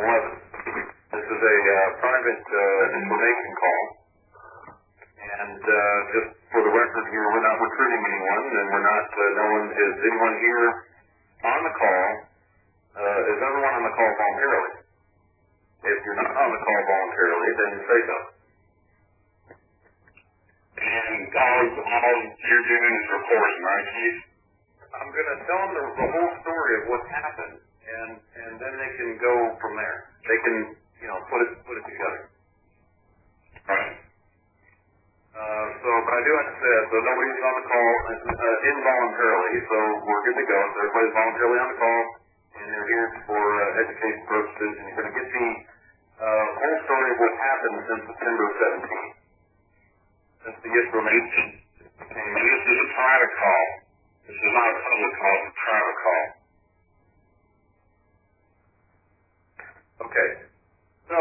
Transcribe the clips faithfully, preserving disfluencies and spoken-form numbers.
eleven. This is a uh, private uh, information call. And uh, just for the record here, we're not recruiting anyone, and we're not, uh, no one, is anyone here on the call? Uh, is everyone on the call voluntarily? If you're not on the call voluntarily, then say so. And all, all you're doing is reporting, right, Keith? I'm going to tell them the, the whole story of what happened, and and then they can go from there. They can, you know, put it put it together. Right. Uh, so, but I do have to say, so nobody's on the call uh, involuntarily, so we're good to go. So everybody's voluntarily on the call, and they're here for uh, education purposes, and you're going to get the uh, whole story of what happened since September seventeenth. Since the information came. And this is a private call. This is not a public call, it's a private call. Okay. So,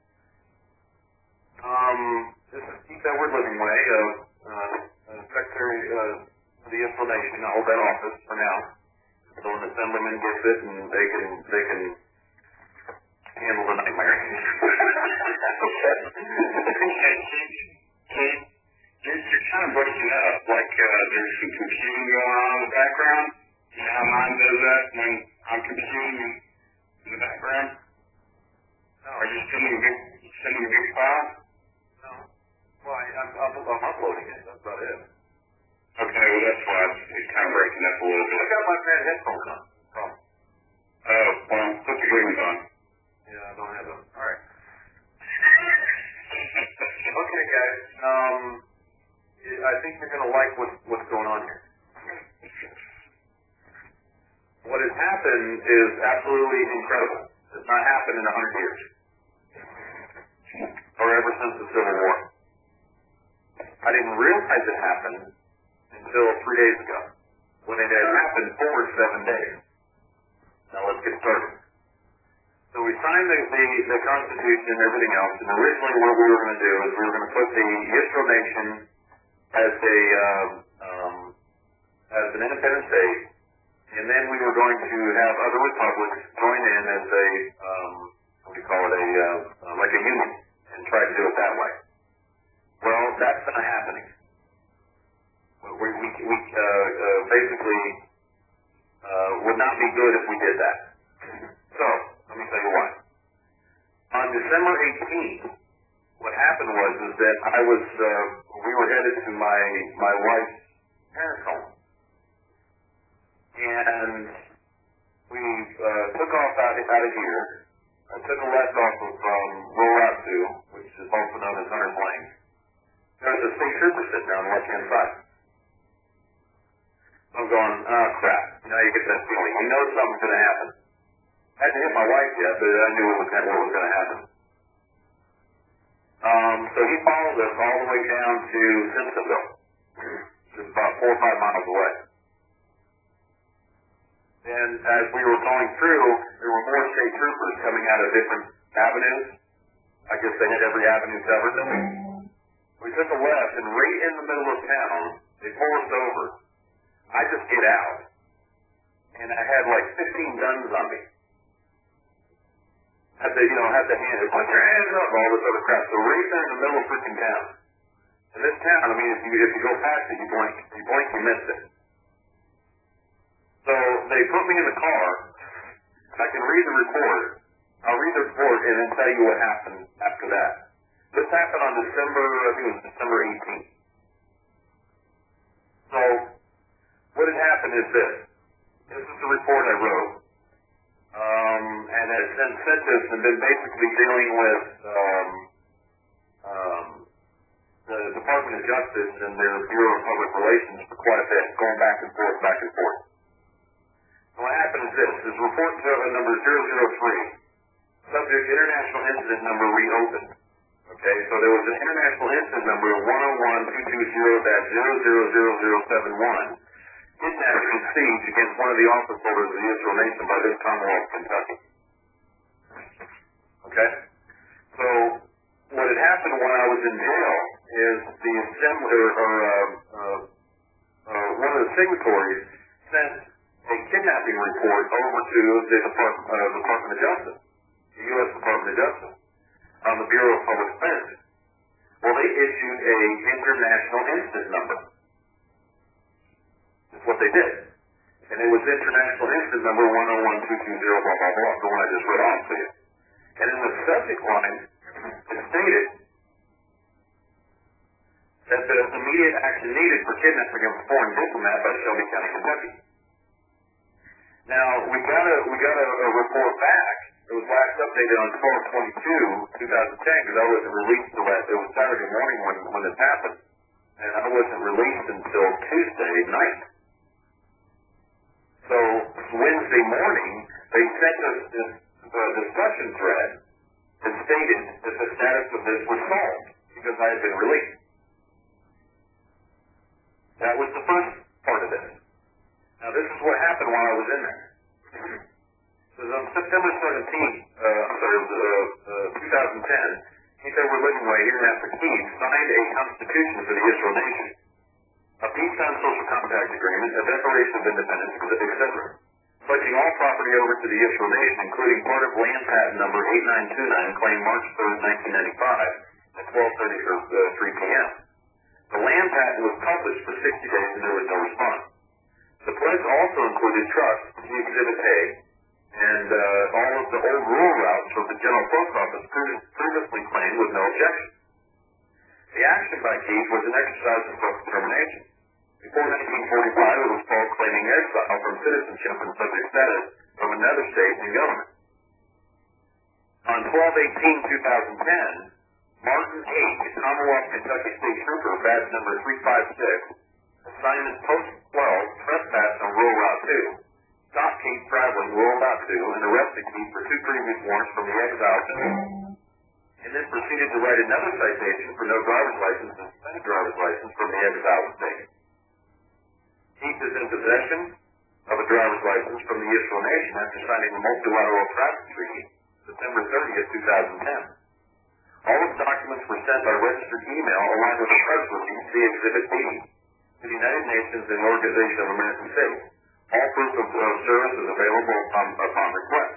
um, this is Keith Edward Living Way, uh, uh, Secretary uh, of the Information. I hold that office for now. So an assemblyman gets it, and they can they can handle the nightmare. Okay. Okay, Keith, Keith, you're, you're kind of breaking up, like uh, there's some computing going on in the background. You know how mine does that when I'm computing in the background? No. Are you sending a big, sending a big file? No. Well, I, I'm, I'm, I'm uploading it. That's about it. Okay, well that's why it's, it's kind of breaking up a little bit. I got my bad headphones on. Problem. Oh, well, put the good ones on. Yeah, I don't have them. All right. Okay, guys. Um, I think you're going to like what, what's going on here. What has happened is absolutely incredible. It's not happened in a hundred years. Or ever since the Civil War. I didn't realize it happened until three days ago, when it had happened for seven days. Now let's get started. So we signed the, the, the Constitution and everything else, and originally what we were going to do is we were going to put the Israel Nation as a um, um, as an independent state, and then we were going to have other republics join in as a um, what do you call it, a uh, uh, like a union, and try to do it that way. Well, that's not happening. We, we, we uh, uh, basically uh, would not be good if we did that. So, let me tell you why. On December eighteenth, what happened was is that I was, uh, we were headed to my, my wife's parents' home. And we uh, took off out, out of here. I took a left off of um, Roll Route two, which is also known as Hunter's Lane. There's a state trooper sitting there on the left-hand side. I'm going, oh crap. You know, you get that feeling. You know something's going to happen. I hadn't hit my wife yet, but I knew what was, what was going to happen. Um, so he followed us all the way down to Simpsonville, just about four or five miles away. And as we were going through, there were more state troopers coming out of different avenues. I guess they had every avenue covered. We took a left, and right in the middle of town, they pull us over. I just get out, and I had like fifteen guns on me. Had the, you know, had the hand, put your hands up, all this other crap. So right there in the middle of freaking town. In this town, I mean, if you, if you go past it, you blink. If you blink, you miss it. So they put me in the car. I can read the report. I'll read the report and then tell you what happened after that. This happened on December, I think it was December eighteenth. So what had happened is this. This is the report I wrote. Um, and has since sent this and been basically dealing with um, um, the Department of Justice and their Bureau of Public Relations for quite a bit, going back and forth, back and forth. So what happened is this. This report number zero zero three, subject International Incident Number reopened. Okay, so there was an International Incident Number one oh one two two zero dash zero zero zero zero seven one. Kidnapping and siege against one of the office holders of the Israel Nation by this Commonwealth of Kentucky. Okay? So, what had happened when I was in jail is the assembly, or, or uh, uh, uh, one of the signatories sent a kidnapping report over to the Department, uh, Department of Justice, the U S Department of Justice on the Bureau of Public Defense. Well, they issued a international incident number. That's what they did. And it was international incident number one oh one two two zero, blah, blah, blah, the one I just read off to you. And in the subject line, it stated that the immediate action needed for kidnapping of a foreign diplomat by Shelby County, Kentucky. Now, we got a, we got a, a report back. It was last updated on twelve twenty-two two thousand ten, because I wasn't released until that, it was Saturday morning when, when this happened. And I wasn't released until Tuesday night. So, Wednesday morning, they sent us this uh, discussion thread that stated that the status of this was solved, because I had been released. That was the first part of this. Now, this is what happened while I was in there. So on September seventeenth, uh, I'm sorry, uh, uh, twenty ten, Keith Edward Littlejohn, hereinafter Keith, signed a constitution for the Israel nation, a peacetime social compact agreement, a declaration of independence, et cetera, pledging all property over to the Israel nation, including part of land patent number eight nine two nine, claimed March third, nineteen ninety-five, at twelve thirty or uh, three p m The land patent was published for sixty days and there was no response. The pledge also included trust, Exhibit A, and uh, all of the old rural routes from the General Post Office previously claimed with no objection. The action by Keith was an exercise of self-determination. Before nineteen forty-five, it was called claiming exile from citizenship and subject status from another state and government. On twelve eighteen two thousand ten, Martin H., Commonwealth Kentucky State Trooper, badge number three five six, assignment Post twelve, trespass on Rural Route two, stopped Keith traveling Rural Route two and arrested Keith for two previous warrants from the exile zone, and then proceeded to write another citation for no driver's license and suspended driver's license from the exile state. Keith is in possession of a driver's license from the Israel nation after signing the multilateral traffic treaty September thirtieth two thousand ten. All of the documents were sent by registered email along with a press release via Exhibit B to the United Nations and Organization of American States. All proof of uh, service is available upon, upon request.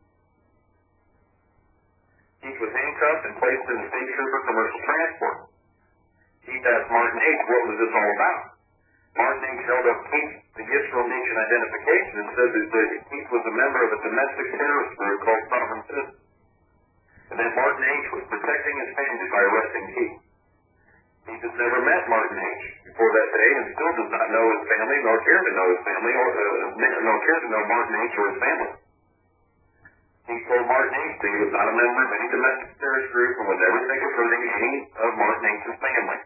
Keith was handcuffed and placed in the State Trooper Commercial Transport. Keith asked Martin H. what was this all about. Martin H. held up Keith the Israel Nation identification and said that, that Keith was a member of a domestic terrorist group called Sovereign Citizens. And then Martin H. was protecting his family by arresting Keith. Keith has never met Martin H. before that day and still does not know his family, nor care to know his family, or uh, nor care to know Martin H. or his family. Keith told Martin H. that he was not a member of any domestic terrorist group and would never think of hurting any of Martin H.'s family.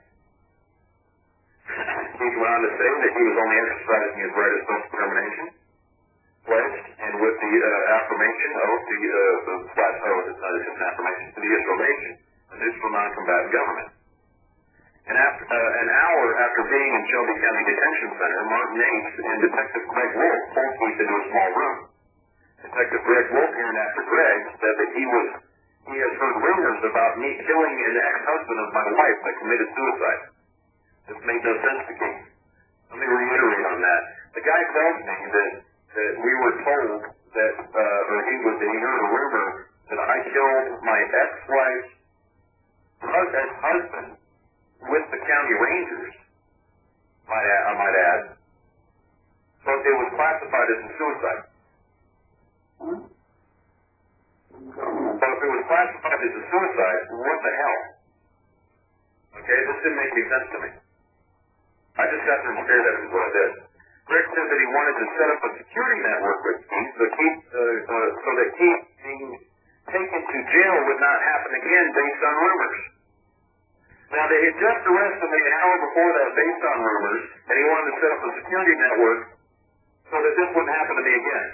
Keith went on to say that he was only exercising his right of self-determination, pledged, and with the uh, affirmation of the, uh, the slash, oh, it's not just an affirmation, to the Israel nation, an Israel non-combatant government. And after, uh, an hour after being in Shelby County Detention Center, Martin H. and Detective Greg Wolf pulled Keith into a small room. Detective Greg Wolf, hereinafter Greg, said that he was, he has heard rumors about me killing an ex-husband of my wife that committed suicide. This made no sense to Keith. Let me reiterate on that. The guy tells me that, that we were told that, uh, or he was, he heard a rumor that I killed my ex-wife's husband with the county rangers, might add, I might add, but it was classified as a suicide. So if it was classified as a suicide, what the hell? Okay, this didn't make any sense to me. I just got there and stared at it is what I did. Greg said that he wanted to set up a security network with Keith so, Keith, uh, uh, so that Keith being taken to jail would not happen again based on rumors. Now, they had just arrested me an hour before that based on rumors, and he wanted to set up a security network so that this wouldn't happen to me again.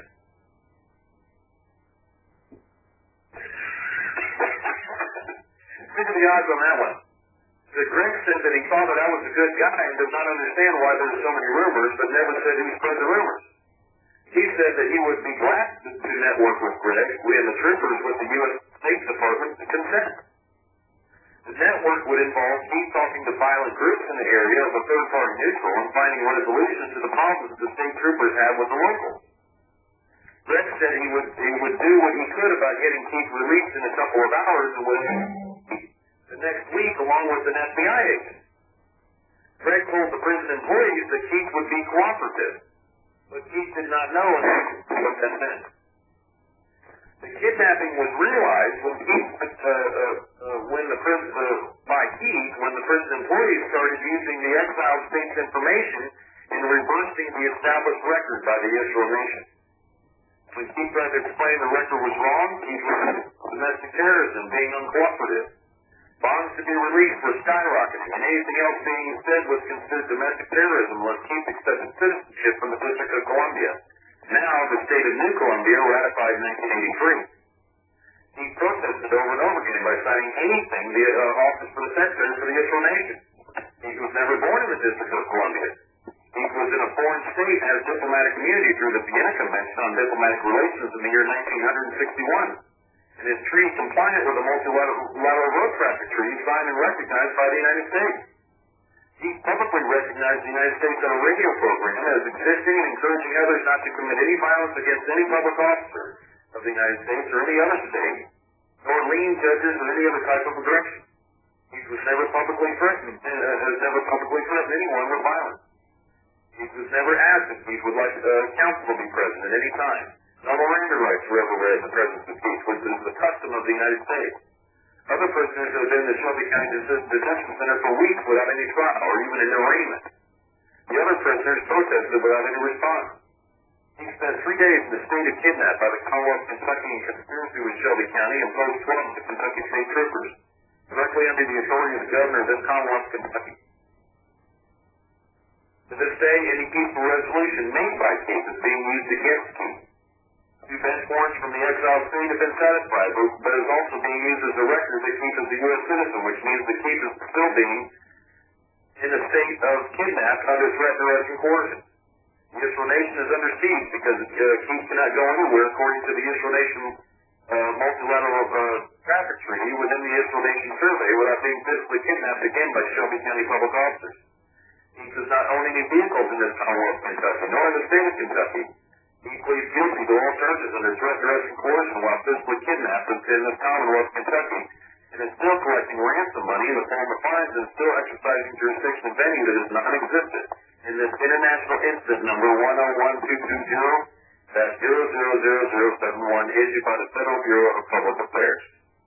Think of the odds on that one. The Greg said that he thought that I was a good guy and does not understand why there were so many rumors, but never said who spread the rumors. He said that he would be glad to, to network with Greg, we and the troopers with the U S State Department to consent. The network would involve Keith talking to violent groups in the area of a third-party neutral and finding resolutions to the problems the state troopers have with the locals. Greg said he would he would do what he could about getting Keith released in a couple of hours, and within the next week, along with an F B I agent. Greg told the prison employees that Keith would be cooperative, but Keith did not know what that meant. The kidnapping was realized when Keith, uh, uh, uh, when the prison, uh, by Keith, when the prison employees started using the exiled state's information in reversing the established record by the Israel nation. When Keith tried to explain the record was wrong, Keith was domestic terrorism, being uncooperative. Bonds to be released were skyrocketing, and anything else being said was considered domestic terrorism unless Keith accepted citizenship from the District of Columbia. Now, the state of New Columbia ratified in nineteen eighty-three. He protested over and over again by signing anything the uh, Office for the Secretary for the Israel nation. He was never born in the District of Columbia. He was in a foreign state and had diplomatic immunity through the Vienna Convention on Diplomatic Relations in the year nineteen sixty-one. And his treaty compliant with the multilateral road traffic treaty signed and recognized by the United States. He publicly recognized the United States on a radio program as existing and encouraging others not to commit any violence against any public officer of the United States or any other state, nor lien judges or any other type of aggression. He was never publicly threatened, uh, has never publicly threatened anyone with violence. He was never asked if Keith would like uh, counsel to be present at any time. No Miranda rights were ever read in the presence of Keith, which is the custom of the United States. Other prisoners have been in the Shelby County Detention Center for weeks without any trial or even an arraignment. The other prisoners protested without any response. He spent three days in the state of kidnapped by the Commonwealth of Kentucky in conspiracy with Shelby County and posed twelve to Kentucky State Troopers, directly under the authority of the governor of this Commonwealth of Kentucky. To this day, any peaceful resolution made by Keith is being used against Keith. Two bench warrants from the exiled state have been satisfied, but is also being used as a record that Keith is a U S citizen, which means that Keith is still being in a state of kidnapped under threat, duress, and coercion. The Israel nation is under siege because uh, Keith cannot go anywhere according to the Israel nation uh, multilateral uh, traffic treaty within the Israel nation survey without being physically kidnapped again by Shelby County public officers. He does not own any vehicles in this Commonwealth of Kentucky, nor in the state of Kentucky. He pleads guilty to all charges under threat, duress, and coercion while physically kidnapped in the Commonwealth of Kentucky, and is still collecting ransom money in the form of fines and still exercising jurisdiction and venue that is non-existent in this international incident number one oh one two two zero dash zero zero zero zero seven one issued by the Federal Bureau of Public Affairs.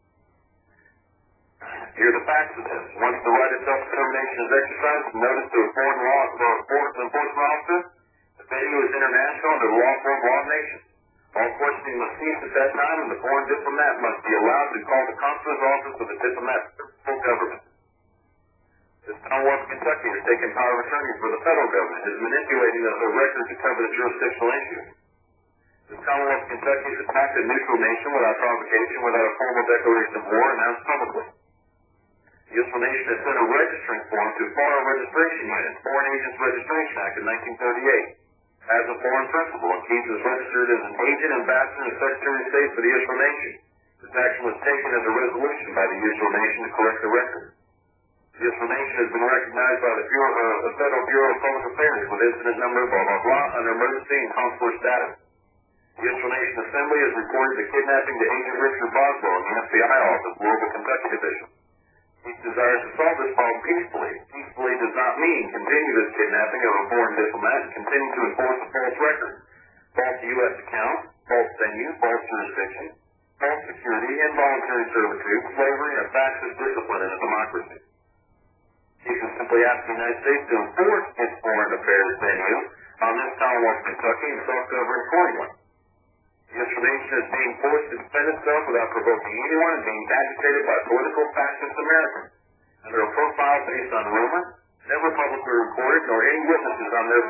Here are the facts of this. Once the right of self-determination is exercised, notice to a foreign law enforcement officer, the venue is international under the law form law of nations. All questioning must cease at that time, and the foreign diplomat must be allowed to call the consulate office of the diplomat's full government. This Commonwealth of Kentucky has taken power of attorney for the federal government, is manipulating the record to cover the jurisdictional issues. This Commonwealth of Kentucky has attacked a neutral nation without provocation, without a formal declaration of war announced publicly. The Israel nation has sent a registering form to Foreign Registration Unit, Foreign Agents Registration Act of nineteen thirty-eight. As a foreign principal, and Keith is registered as an agent, ambassador, and secretary of state for the Israel nation. This action was taken as a resolution by the Israel nation to correct the record. The Israel nation has been recognized by the, Bureau, uh, the Federal Bureau of Public Affairs with incident number blah blah blah under emergency and consular status. The Israel Nation Assembly has reported the kidnapping to Agent Richard Boswell in the F B I office, Louisville, Kentucky division. He desires to solve this problem peacefully. Peacefully does not mean continue this kidnapping of a foreign diplomat and continue to enforce a false record, false U S account, false venue, false jurisdiction, false security, involuntary servitude, slavery, and a fascist discipline in a democracy. He can simply ask the United States to enforce its foreign affairs venue on this Commonwealth of Kentucky and self-govern accordingly. The Israel nation is being forced to defend itself without provoking anyone and being agitated by political fascist Americans under a profile based on rumor, never publicly recorded, nor any witnesses on their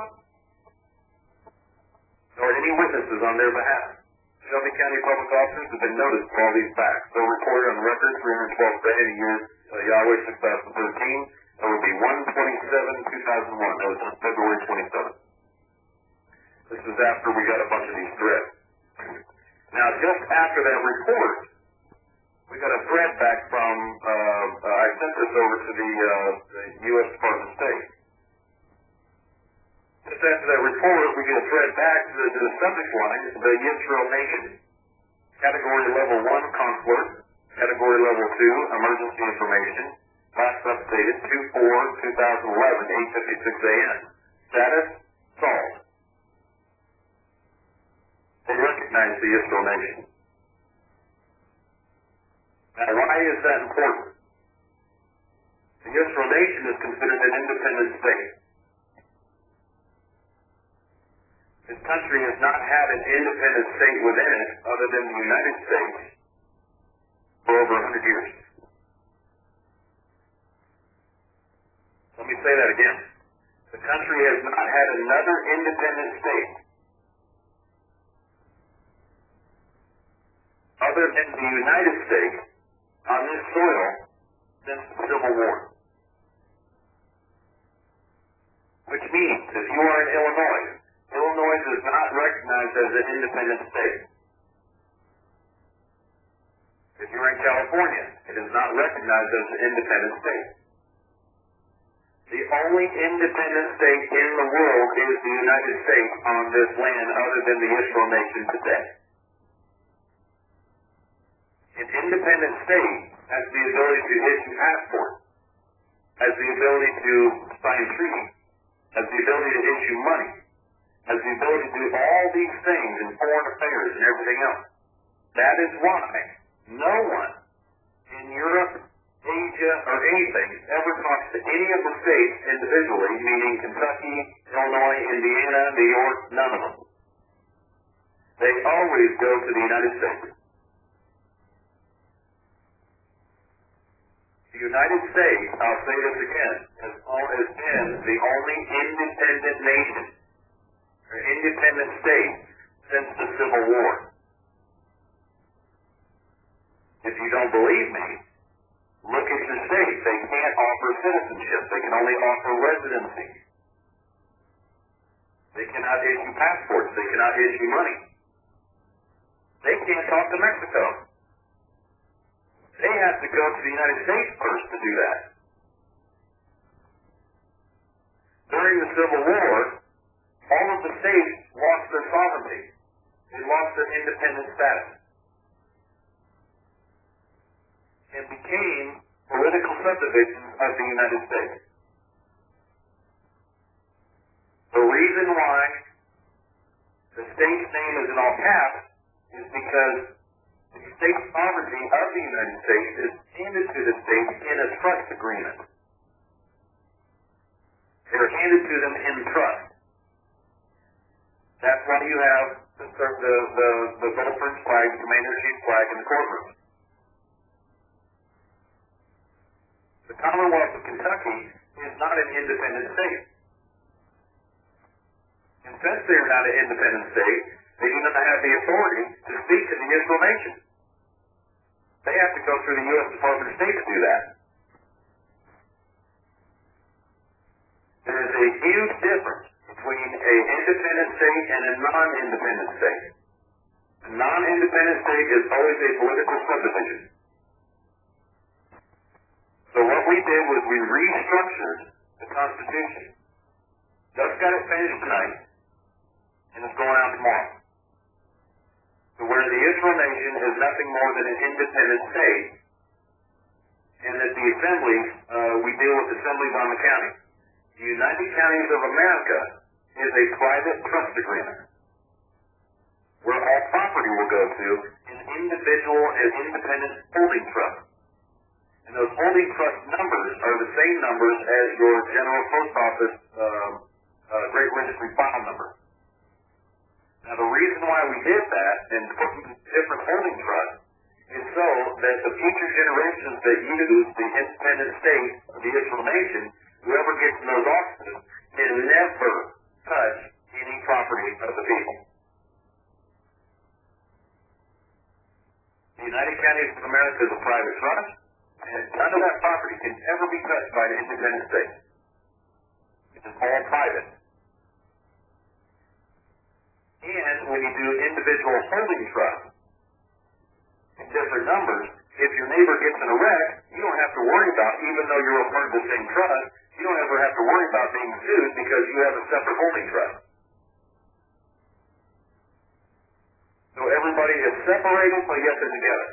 nor any witnesses on their behalf. Shelby County public officers have been noticed for all these facts. They're recorded on the record three hundred twelfth day of the year uh, Yahweh six thousand thirteen. That would be one twenty-seven two thousand one. That was on February twenty-seventh. This is after we got a bunch of these threats. Now, just after that report, we got a threat back from, uh, uh, I sent this over to the, uh, the U S Department of State. Just after that report, we you'll thread back to the, to the subject line, the Yisrael Nation. Category Level one, Consular. Category Level two, Emergency Information. Last updated two four twenty eleven, eight fifty-six a m Status, solved. They recognize the Yisrael Nation. Now, why is that important? The Yisrael Nation is considered an independent state. This country has not had an independent state within it other than the United States for over one hundred years. Let me say that again. The country has not had another independent state other than the United States on this soil since the Civil War. Which means, if you are in Illinois, Illinois is not recognized as an independent state. If you're in California, it is not recognized as an independent state. The only independent state in the world is the United States on this land other than the Yisrael Nation today. An independent state has the ability to issue passports, has the ability to sign treaties, has the ability to issue money, has the ability to do all these things in foreign affairs and everything else. That is why no one in Europe, Asia, or anything ever talks to any of the states individually, meaning Kentucky, Illinois, Indiana, New York, none of them. They always go to the United States. The United States, I'll say this again, has always been the only independent nation, or independent state, since the Civil War. If you don't believe me, look at your state. They can't offer citizenship. They can only offer residency. They cannot issue passports. They cannot issue money. They can't talk to Mexico. They have to go to the United States first to do that. During the Civil War, all of the states lost their sovereignty. They lost their independent status and became political subdivisions of the United States. The reason why the state's name is in all caps is because the state sovereignty of the United States is handed to the states in a trust agreement. They are handed to them in trust. That's why you have the, the, the, the veteran's flag, the commander-in-chief flag in the courtroom. The Commonwealth of Kentucky is not an independent state. And since they are not an independent state, they do not have the authority to speak to the Yisrael Nation. They have to go through the U S Department of State to do that. There is a huge difference between an independent state and a non-independent state. A non-independent state is always a political subdivision. So what we did was we restructured the Constitution. Just got it finished tonight, and it's going out tomorrow. So where the Yisrael Nation is nothing more than an independent state, and that the assemblies, uh, we deal with assemblies on the county. The United Counties of America is a private trust agreement, where all property will go to an individual and independent holding trust. And those holding trust numbers are the same numbers as your general post office um, uh, Great Registry file number. Now the reason why we did that and put different holding trusts is so that the future generations that use the independent state of the Yisrael Nation, whoever gets in those offices, can never touch any property of the people. The United Counties of America is a private trust, and none of that property can ever be touched by an independent state. It is all private. And when you do individual holding trusts in different numbers, if your neighbor gets in a wreck, you don't have to worry about, even though you're a part of the same trust, you don't ever have to worry about being sued because you have a separate holding trust. Everybody is separated, but yet they're together.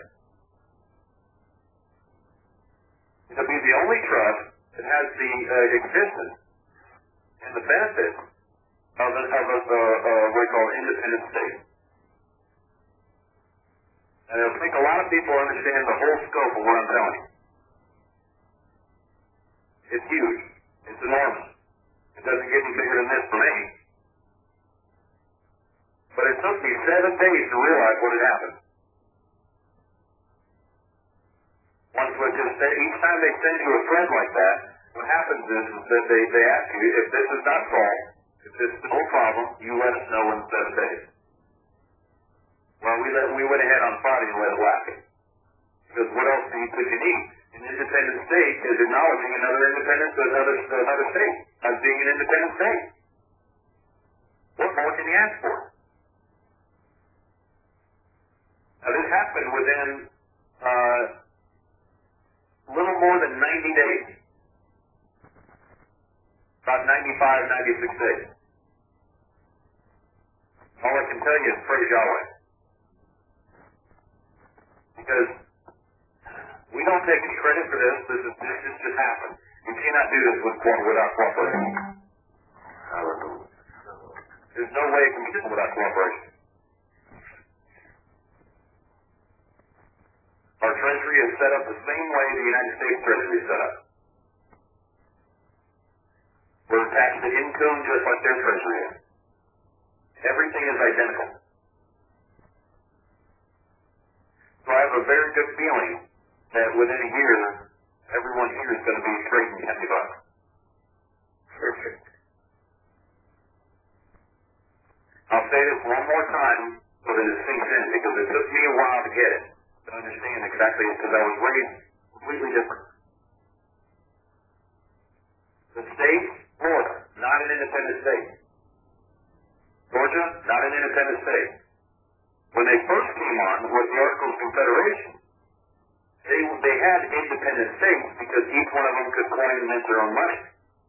To be the only trust that has the uh, existence and the benefit of a, of a, uh, uh, what we call independent state. And I think a lot of people understand the whole scope of what I'm telling you. It's huge. It's enormous. It doesn't get any bigger than this for me. But it took me seven days to realize what had happened. Once we just say, each time they send you a thread like that, what happens is, is that they, they ask you, if this is not solved, if this is still a problem, you let us know in seven days. Well, we let, we went ahead on Friday and let it happen. Because what else do you, could you need? An independent state is acknowledging another independent, another, another state, as being an independent state. What more can you ask for? Now, this happened within uh, a little more than ninety days. About ninety-five, ninety-six days. All I can tell you is praise Yahweh. Because we don't take any credit for this. This, is, this, this just happened. You cannot do this with, without cooperation. There's no way it can be done without cooperation. Our Treasury is set up the same way the United States Treasury is set up. We're attached to income just like their Treasury is. Everything is identical. So I have a very good feeling that within a year, everyone here is going to be straight and happy about it. Perfect. I'll say this one more time so that it sinks in, because it took me a while to get it. To understand exactly, because I was raised completely different. The state, Florida, not an independent state. Georgia, not an independent state. When they first came on with the Articles of Confederation, they, they had independent states because each one of them could coin and mint their own money.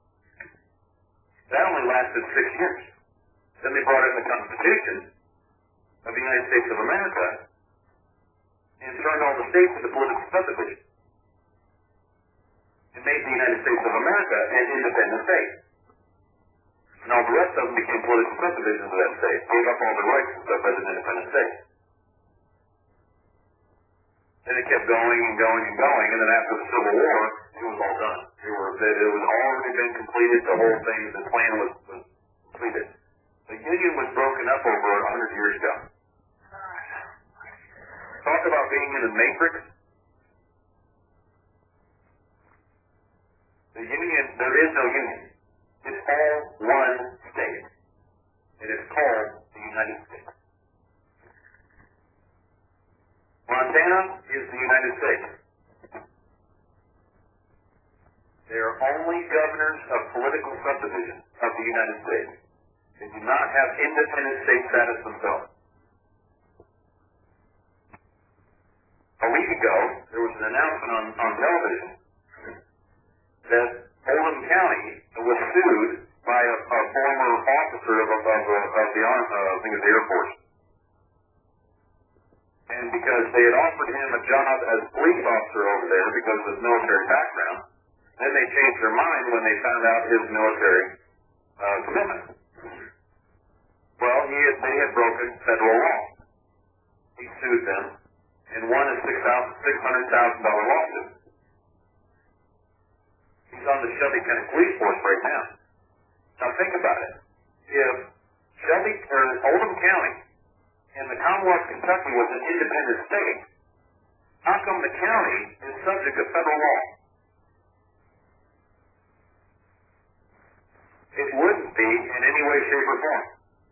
That only lasted six years. Then they brought in the Constitution of the United States of America and turned all the states into political subdivisions, and made the United States of America an independent state. And all the rest of them became political subdivisions of that state, gave up all their rights and stuff as an independent state. Then it kept going and going and going, and then after the Civil War, it was all done. It, were, it was already been completed, the whole thing, the plan was, was completed. The Union was broken up over a hundred years ago. Talk about being in the matrix. The Union, there is no Union. It's all one state. It is called the United States. Montana is the United States. They are only governors of political subdivisions of the United States. They do not have independent state status themselves. A week ago, there was an announcement on, on television that Oldham County was sued by a, a former officer of, of, of, of the, uh, I think of the Air Force. And because they had offered him a job as a police officer over there because of his military background, then they changed their mind when they found out his military uh, commitment. Well, he had, they had broken federal law. He sued them and won a six hundred thousand dollars lawsuit. He's on the Shelby County Police Force right now. Now think about it. If Shelby or Oldham County and the Commonwealth of Kentucky was an independent state, how come the county is subject to federal law? It wouldn't be in any way, shape, or form.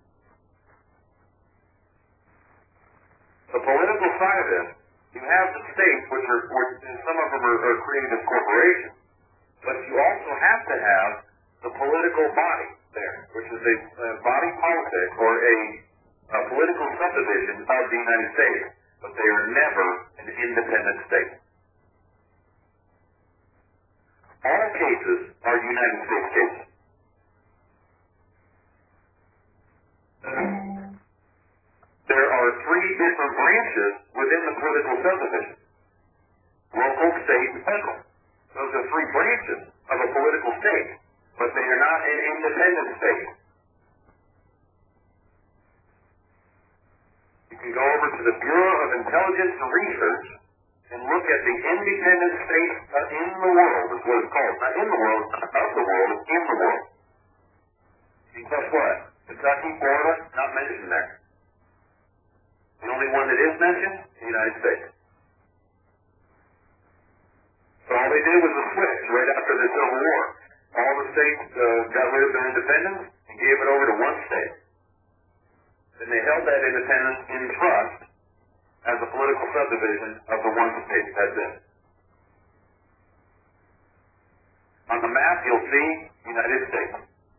The political side of this, you have the states, which are, which, some of them are, are created as corporations, but you also have to have the political body there, which is a, a body politic or a, a political subdivision of the United States, but they are never an independent state. All cases are United States cases. There are three three different branches within the political subdivision. Local, state, and federal. Those are three branches of a political state, but they are not an independent state. You can go over to the Bureau of Intelligence and Research and look at the independent states in the world, is what it's called. Not in the world, of the world, in the world. And guess what? Kentucky, Florida, not mentioned there. The only one that is mentioned, the United States. So all they did was a switch right after the Civil War. All the states uh, got rid of their independence and gave it over to one state. Then they held that independence in trust as a political subdivision of the one state. That's it. On the map, you'll see United States.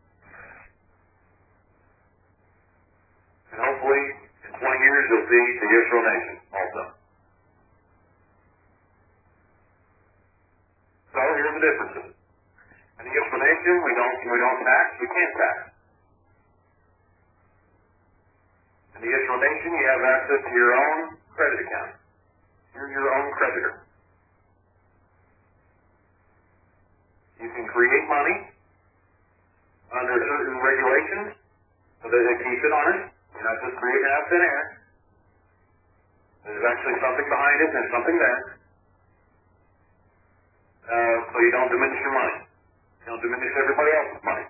And hopefully, in twenty years, you'll see the Israel nation also. So here's the differences. In the Israel nation, we don't, we don't tax, we can't tax. In the Israel nation, you have access to your own credit account. You're your own creditor. You can create money under certain regulations so that it keeps it honest. You're not just creating out of thin air. There's actually something behind it, there's something there. Uh, so you don't diminish your money. You don't diminish everybody else's money.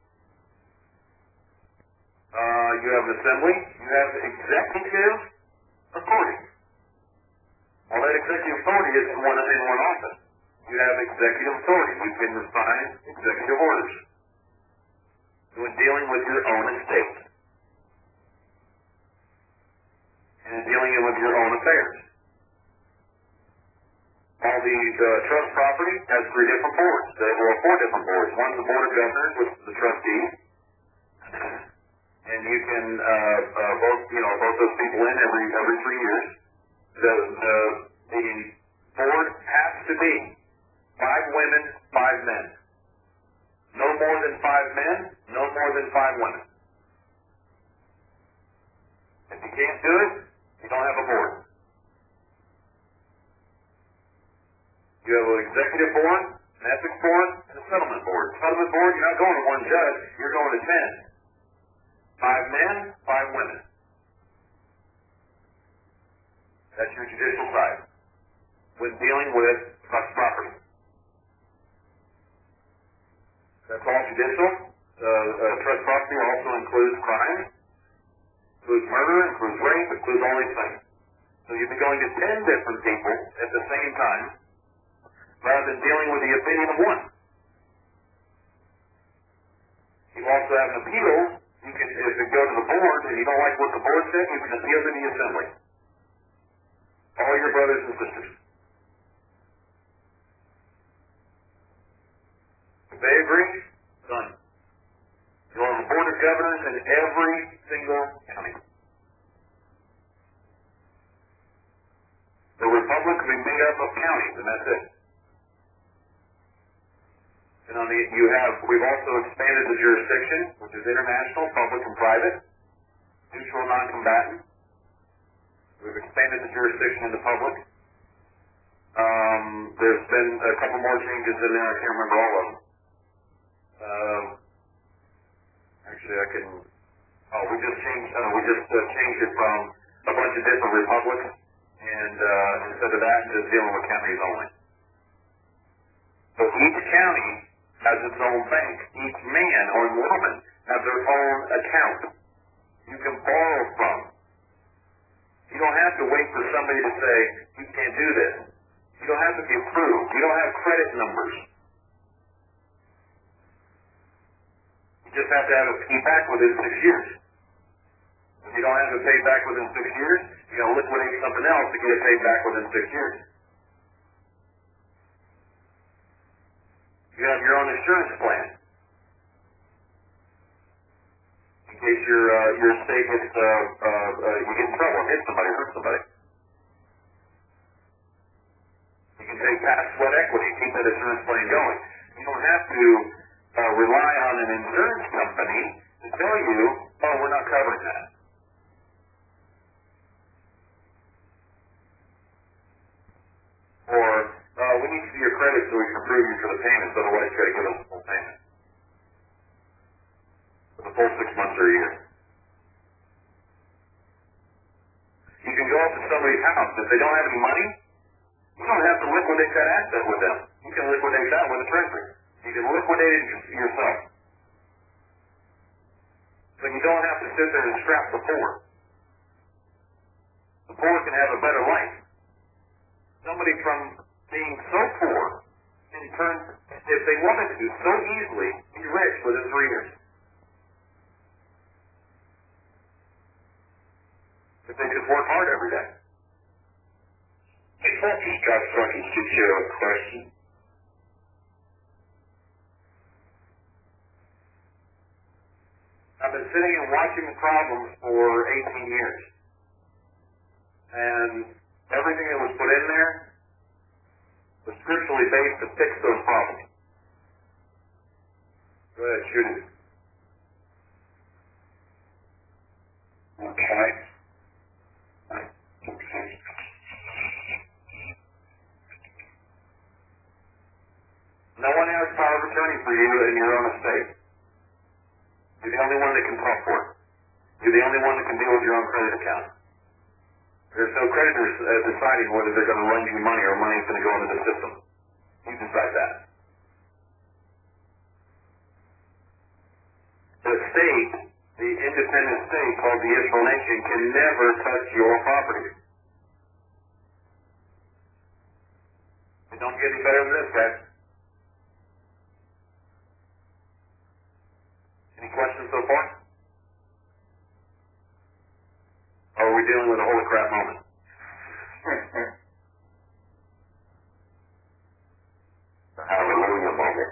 Uh, you have an assembly. You have executive authority. All that executive authority is in one, in one office. You have executive authority. You can sign executive orders when dealing with your own estate and dealing with your own affairs. All the uh, trust property has three different boards. There are four different boards. One's the board of governors, which is the trustees. And you can uh, uh, vote, you know, vote those people in every every three years. The, the the board has to be five women, five men. No more than five men, no more than five women. If you can't do it, you don't have a board. You have an executive board, an ethics board, and a settlement board. Settlement board, you're not going to one judge, you're going to ten. Five men, five women. That's your judicial side when dealing with trust property. That's all judicial. Uh, uh, trust property also includes crime, includes murder, includes rape, includes all these things. So you'd be going to ten different people at the same time rather than dealing with the opinion of one. You also have an appeal. You can, if you go to the board and you don't like what the board said, you can appeal to the assembly. All your brothers and sisters. If they agree, done. You'll have a board of governors in every single county. The republic will be made up of counties, and that's it. And on the, you have, we've also expanded the jurisdiction, which is international, public, and private, neutral, non-combatant. We've expanded the jurisdiction into public. Um, there's been a couple more changes in there. I can't remember all of them. Um, actually, I can. Oh, we just changed. Uh, we just uh, changed it from a bunch of different republics, and uh, instead of that, just dealing with counties only. So each county has its own bank. Each man or woman has their own account. You can borrow from. You don't have to wait for somebody to say, you can't do this. You don't have to be approved. You don't have credit numbers. You just have to have it paid back within six years. If you don't have it paid back within six years, you got to liquidate something else to get it paid back within six years. You have your own insurance plan. In case your uh, your estate gets uh, uh, uh, you get in trouble, hit somebody, hurt somebody. You can take past sweat equity, keep that insurance plan going. You don't have to uh, rely on an insurance company to tell you, oh, we're not covering that. you got to give them the full payment. For the full six months or a year. You can go up to somebody's house. If they don't have any money, you don't have to liquidate that asset with them. You can liquidate that with a treasury. You can liquidate it yourself. So you don't have to sit there and scrap the poor. The poor can have a better life. Somebody from being so poor can turn, if they wanted to, so easily be rich within three years. If they just work hard every day. Hey, can I just stop so I can shoot you a question? I've been sitting and watching the problems for eighteen years. And everything that was put in there was scripturally based to fix those problems. Go ahead, shoot it. Okay. Okay. No one has power of attorney for you in your own estate. You're the only one that can talk for it. You're the only one that can deal with your own credit account. There's no creditors uh, deciding whether they're going to lend you money or money is going to go into the system. You decide that. The state, the independent state called the Israel Nation, can never touch your property. It don't get any better than this, guys. Any questions so far? Or are we dealing with a holy crap moment? A hallelujah moment.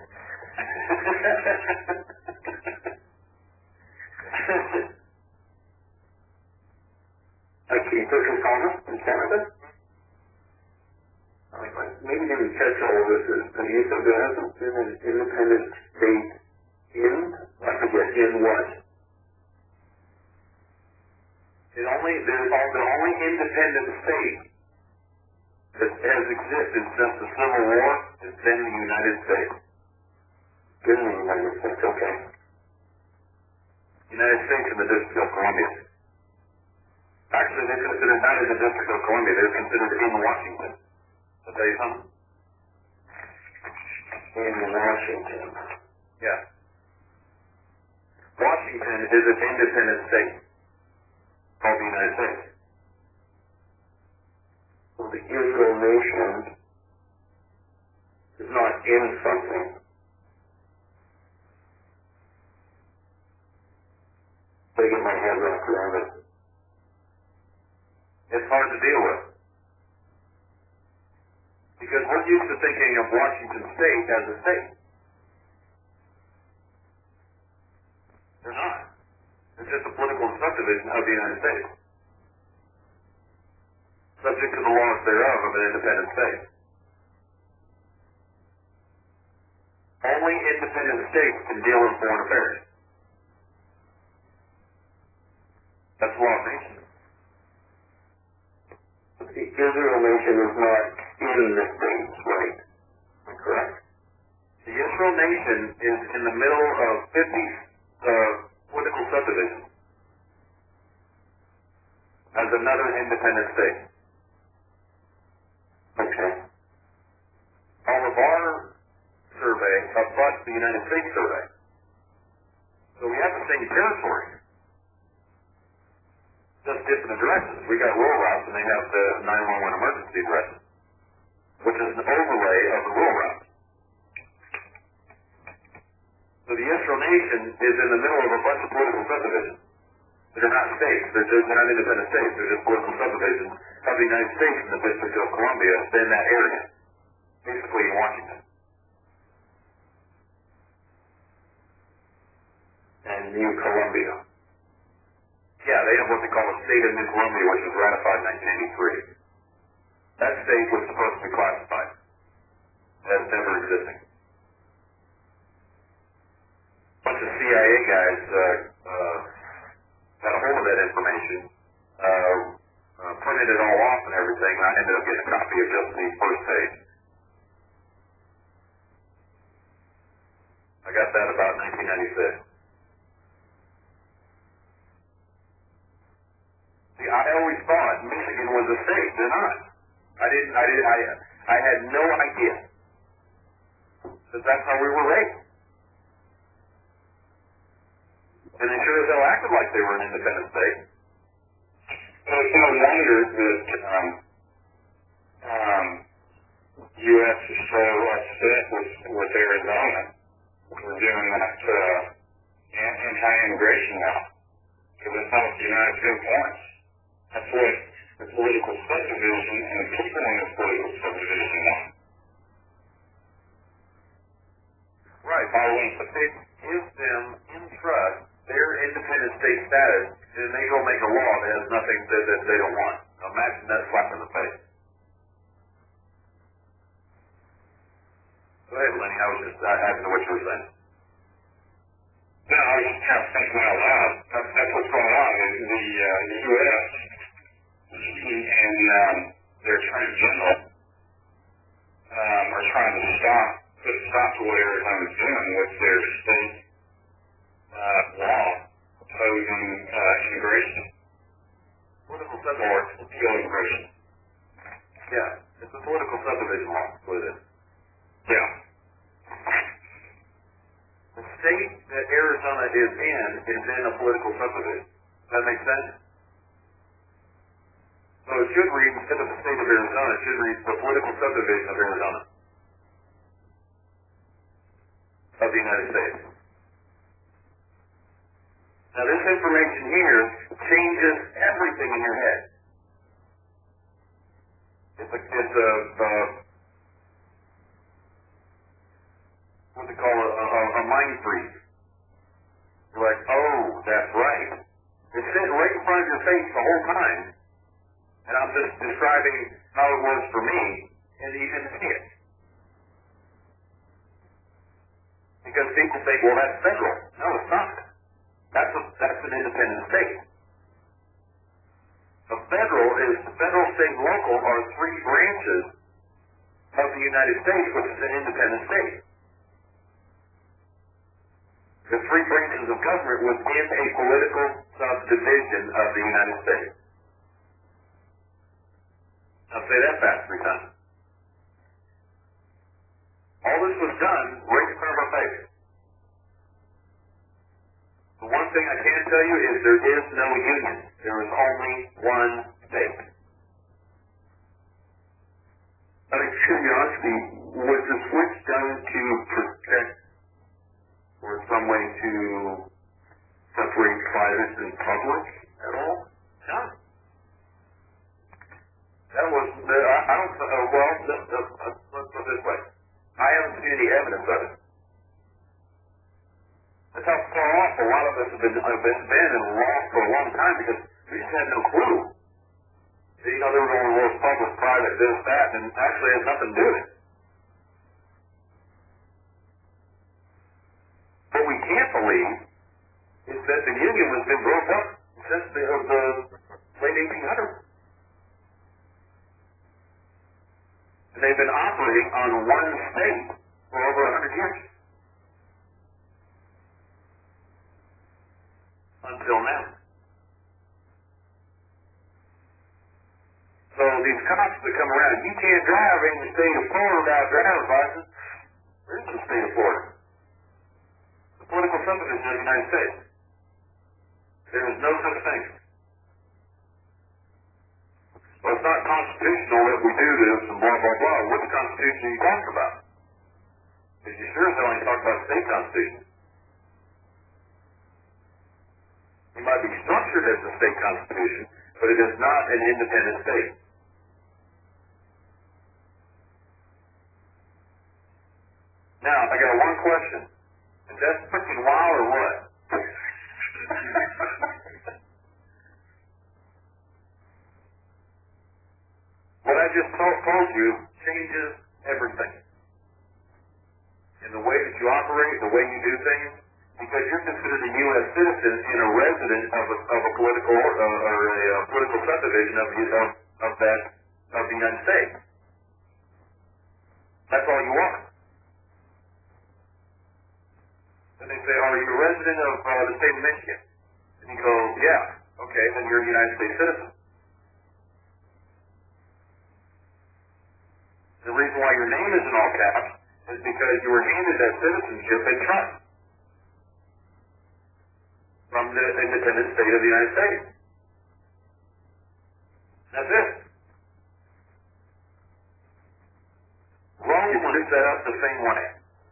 A key social farmer in Canada? I mean, maybe you didn't catch all of this. Is the use of there hasn't been an independent state in, I forget, in what? It only, there's all, the only independent state that has existed since the Civil War has been the United States. In the United States, okay. United States and the District of Columbia. Actually, they're considered not in the District of Columbia, they're considered in Washington. I'll tell you something? In Washington. Yeah. Washington is an independent state called the United States. Well, the Israel nation is not in something. I get my head wrapped around it. It's hard to deal with. Because we're used to thinking of Washington State as a state. They're not. It's just a political subdivision of the United States. Subject to the laws thereof of an independent state. Only independent states can deal with foreign affairs. That's law of nations. The Israel nation is not in the states, right? Correct? The Israel nation is in the middle of fifty uh, political subdivisions as another independent state. Okay. All of our survey abuts the United States survey. So we have the same territory. Just different addresses. We got rural routes and they have the nine one one emergency addresses, which is an overlay of the rural routes. So the Israel nation is in the middle of a bunch of political subdivisions. They're not states. They're, just, they're not independent states. They're just political subdivisions of the United States and the District of Columbia in that area, basically in Washington. And New Columbia. Yeah, they have what they call the State of New Columbia, which was ratified in nineteen eighty-three. That state was supposed to be classified as never existing. A bunch of C I A guys uh, uh, got a hold of that information, uh, uh, printed it all off and everything, and I ended up getting a copy of just the first page. not. I didn't, I didn't, I, I had no idea. But that's how we were raised. And they sure as hell acted like they were an independent state. Well, it's no wonder that um, um, U S is so upset with, with Arizona. We're doing that uh, anti-immigration now. Because that's not what the United States wants. That's what the political subdivision and the people in this political subdivision want. Right. Following, but they give them in trust their independent state status, and they go make a law that has nothing that, that they don't want. Imagine that slap in the face. Go ahead, Lenny. I was just uh, asking what you were saying. No, I was just kind of thinking out loud. That's, that's what's going on. The, the, uh, the U S and um, their Attorney General um, are trying to stop, put a stop to what Arizona's doing with their state uh, law opposing uh, immigration. Political subdivision. Or illegal immigration. Yeah, it's a political subdivision law. That's what it is. Yeah. The state that Arizona is in is in a political subdivision. Does that make sense? So it should read, instead of the state of Arizona, it should read the political subdivision of Arizona. Of the United States. Now this information here changes everything in your head. It's a, it's a, uh, what they call a, a, a mind freeze. You're like, oh, that's right. It's sitting right in front of your face the whole time, and I'm just describing how it was for me, and you didn't see it. Because people say, well, that's federal. No, it's not. That's a, that's an independent state. The federal is, the federal, state, and local are three branches of the United States, which is an independent state. The three branches of government within a political subdivision of the United States. I'll say that fast three times. All this was done right in front of our face. The one thing I can tell you is there is no union. There is only one state. Out of curiosity, was the switch done to protect or some way to separate private and public at all? No. That was, the, I, I don't, uh, well, the, the, uh, let's put it this way. I haven't seen any evidence of it. That's how far off a lot of us have been, have been, been and lost for a long time because we just had no clue. You know, there was only rules, public, private, this, that, and actually has nothing to do with it. What we can't believe is that the union has been broke up since the, uh, the late eighteen hundreds. And they've been operating on one state for over a hundred years. Until now. So these cops that come around, you can't drive in the state of Florida without a driver's license. There is the state of Florida. The political subdivision of the United States. There is no such thing. Well, it's not constitutional that we do this and blah, blah, blah. What Constitution are you talking about? Because you sure as hell ain't talking about the state constitution. It might be structured as a state constitution, but it is not an independent state. Now, I got one question. Is that freaking wild or what? What I just told, told you changes everything. In the way that you operate, the way you do things, because you're considered a U S citizen and a resident of a, of a political uh, or a, a political subdivision of, of, of that of the United States. That's all you are. And they say, are you a resident of uh, the state of Michigan? And you go, yeah. Okay, then you're a United States citizen. The reason why your name is in all caps is because you were handed that citizenship in trust from the independent state of the United States. That's it. Rome was set up the same way.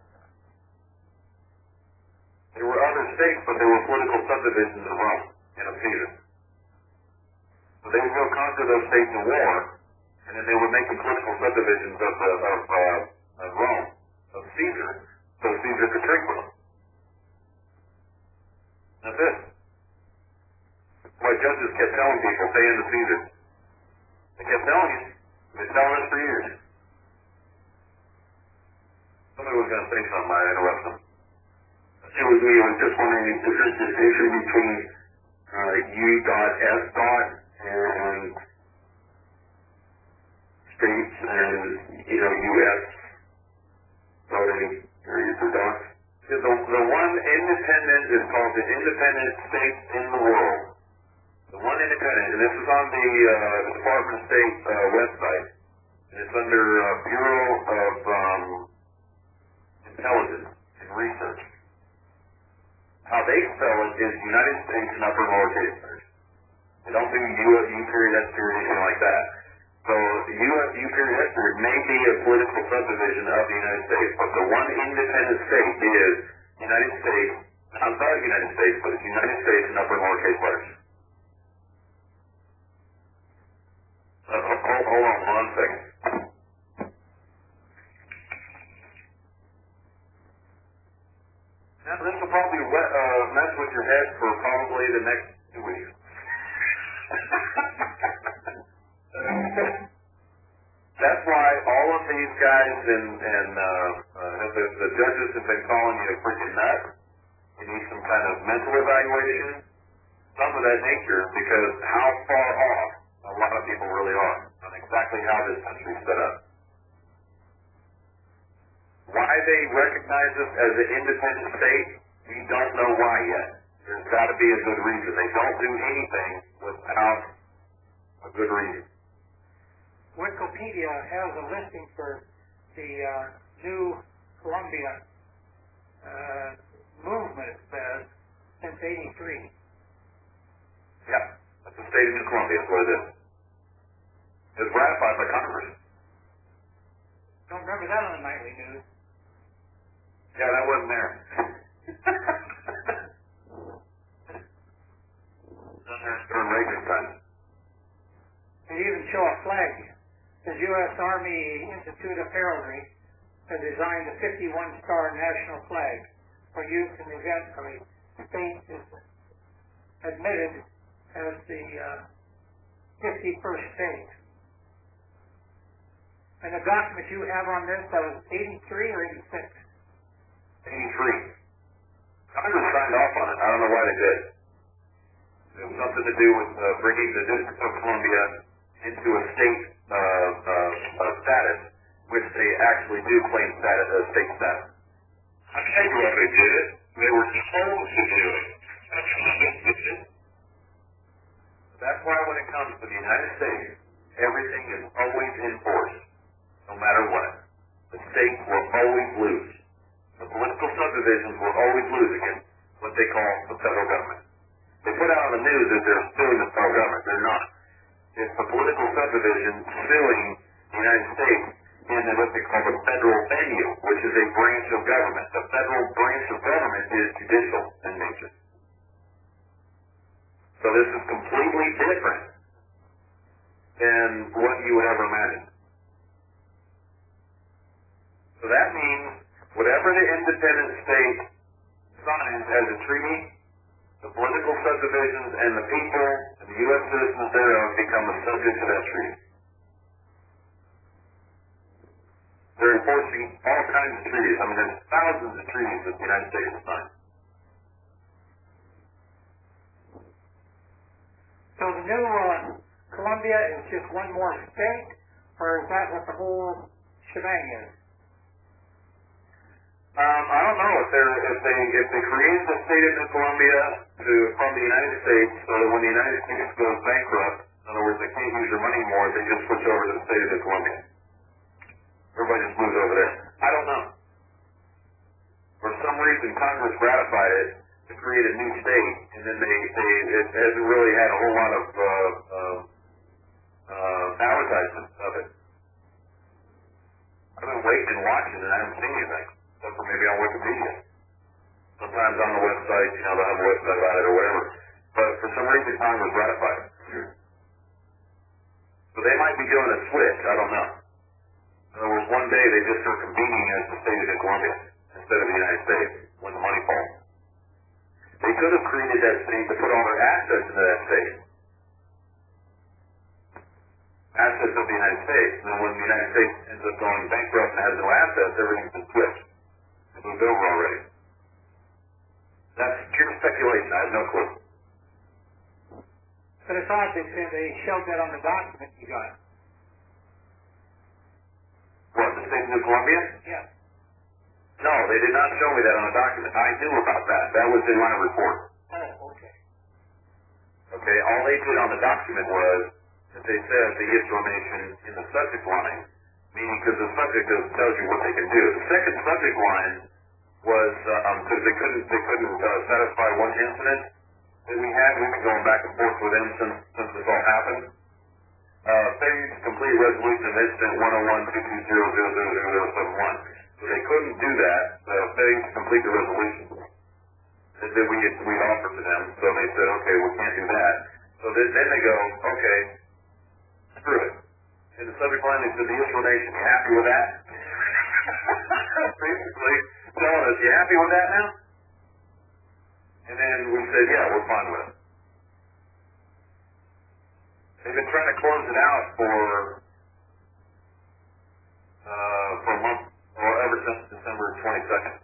There were other states, but there were political subdivisions of Rome and of Caesar. So they would go conquer those states in war, and then they would make the political subdivisions of, the, of, uh, of Rome, of Caesar, so Caesar could drink with them. That's it. That's why judges kept telling people, stay into Caesar. They kept telling you. They've been telling us for years. Somebody was going to say something, I interrupted them. It was me, I was just wondering if there's a distinction between uh, U dot S dot and states and, you know, U S voting areas or dots. The, the one independent is called the Independent States in the World. The one independent, and this is on the, uh, the Department of State uh, website, and it's under uh, Bureau of um, Intelligence and Research. How they spell it is United States in upper and lowercase letters. They don't do U, U period, S period, anything like that. So the U, U period, S period may be a political subdivision of the United States, but the one independent state is United States, not the United States, but it's United States in upper and lowercase letters. Uh, hold, hold on one second. Now, this will probably wet, uh, mess with your head for probably the next two weeks. That's why all of these guys and, and uh, uh, the, the judges have been calling you a freaking nut. You need some kind of mental evaluation, some of that nature, because how far off a lot of people really are on exactly how this country is set up. Why they recognize us as an independent state, we don't know why yet. There's got to be a good reason. They don't do anything without a good reason. Wikipedia has a listing for the uh, new Columbia uh, movement, it says, since eighty-three. Yeah, that's the state of New Columbia, that's what it is. It was ratified by Congress. Don't remember that on the nightly news. Yeah, that wasn't there. During Reagan's time. They even show a flag. The U S Army Institute of Heraldry has designed a fifty-one star national flag for use in the event of a state is admitted as the uh, fifty-first state. And the document you have on this, that was eighty-three or eighty-six? eighty-three. Congress signed off on it. I don't know why they did. It was something to do with uh, bringing the District of Columbia into a state uh, uh, uh, status, which they actually do claim status as state status. I'll tell you why they did it. They were told to do it. That's why they did it. That's why when it comes to the United States, everything is always enforced, no matter what. The states will always lose. The political subdivisions will always lose against what they call the federal government. They put out on the news that they're suing the federal government. They're not. It's the political subdivision suing the United States in what they call the federal venue, which is a branch of government. The federal branch of government is judicial in nature. So this is completely different than what you would ever imagine. So that means whatever the independent state signs as a treaty, the political subdivisions and the people and the U S citizens thereof become a subject to that treaty. They're enforcing all kinds of treaties. I mean, there's thousands of treaties that the United States has signed. So the new uh, Columbia is just one more state, or is that what the whole shebang is? Um, I don't know if they're if they if they create the state of New Columbia to from the United States, so that when the United States goes bankrupt, in other words, they can't use their money anymore, they just switch over to the state of New Columbia. just moved over there. I don't know. For some reason, Congress ratified it to create a new state, and then they, they it hasn't really had a whole lot of uh, uh, uh, advertisement of it. I've been waiting and watching, and I haven't seen anything, except for maybe on Wikipedia. Sometimes on the website, you know, they'll have a website about it or whatever. But for some reason, Congress ratified it. So they might be doing a switch. I don't know. In other words, one day they just start convening as the state of Columbia instead of the United States when the money falls. They could have created that state to put all their assets into that state. Assets of the United States. And then when the United States ends up going bankrupt and has no assets, everything's been switched. It moved over already. That's pure speculation. I have no clue. But it's odd they said they showed that on the document you got. What, the state of New Columbia? Yeah. No, they did not show me that on a document. I knew about that. That was in my report. Oh, okay. Okay, all they did on the document was that they said the information in the subject line, meaning because the subject tells you what they can do. The second subject line was because um, they couldn't they couldn't uh, satisfy one incident that we had. We've been going back and forth with them since since this all happened. Uh, failure to complete resolution of incident one oh one two two zero zero zero zero zero seven one. So they couldn't do that. Uh, failure to complete the resolution that, that we had, we offered to them. So they said, okay, we can't do that. So then, then they go, okay, screw it. In the subject line, they said the explanation. You happy with that? Basically, telling us, you happy with that now? And then we said, yeah, we're fine with it. They've been trying to close it out for uh, for a month, or ever since December twenty-second.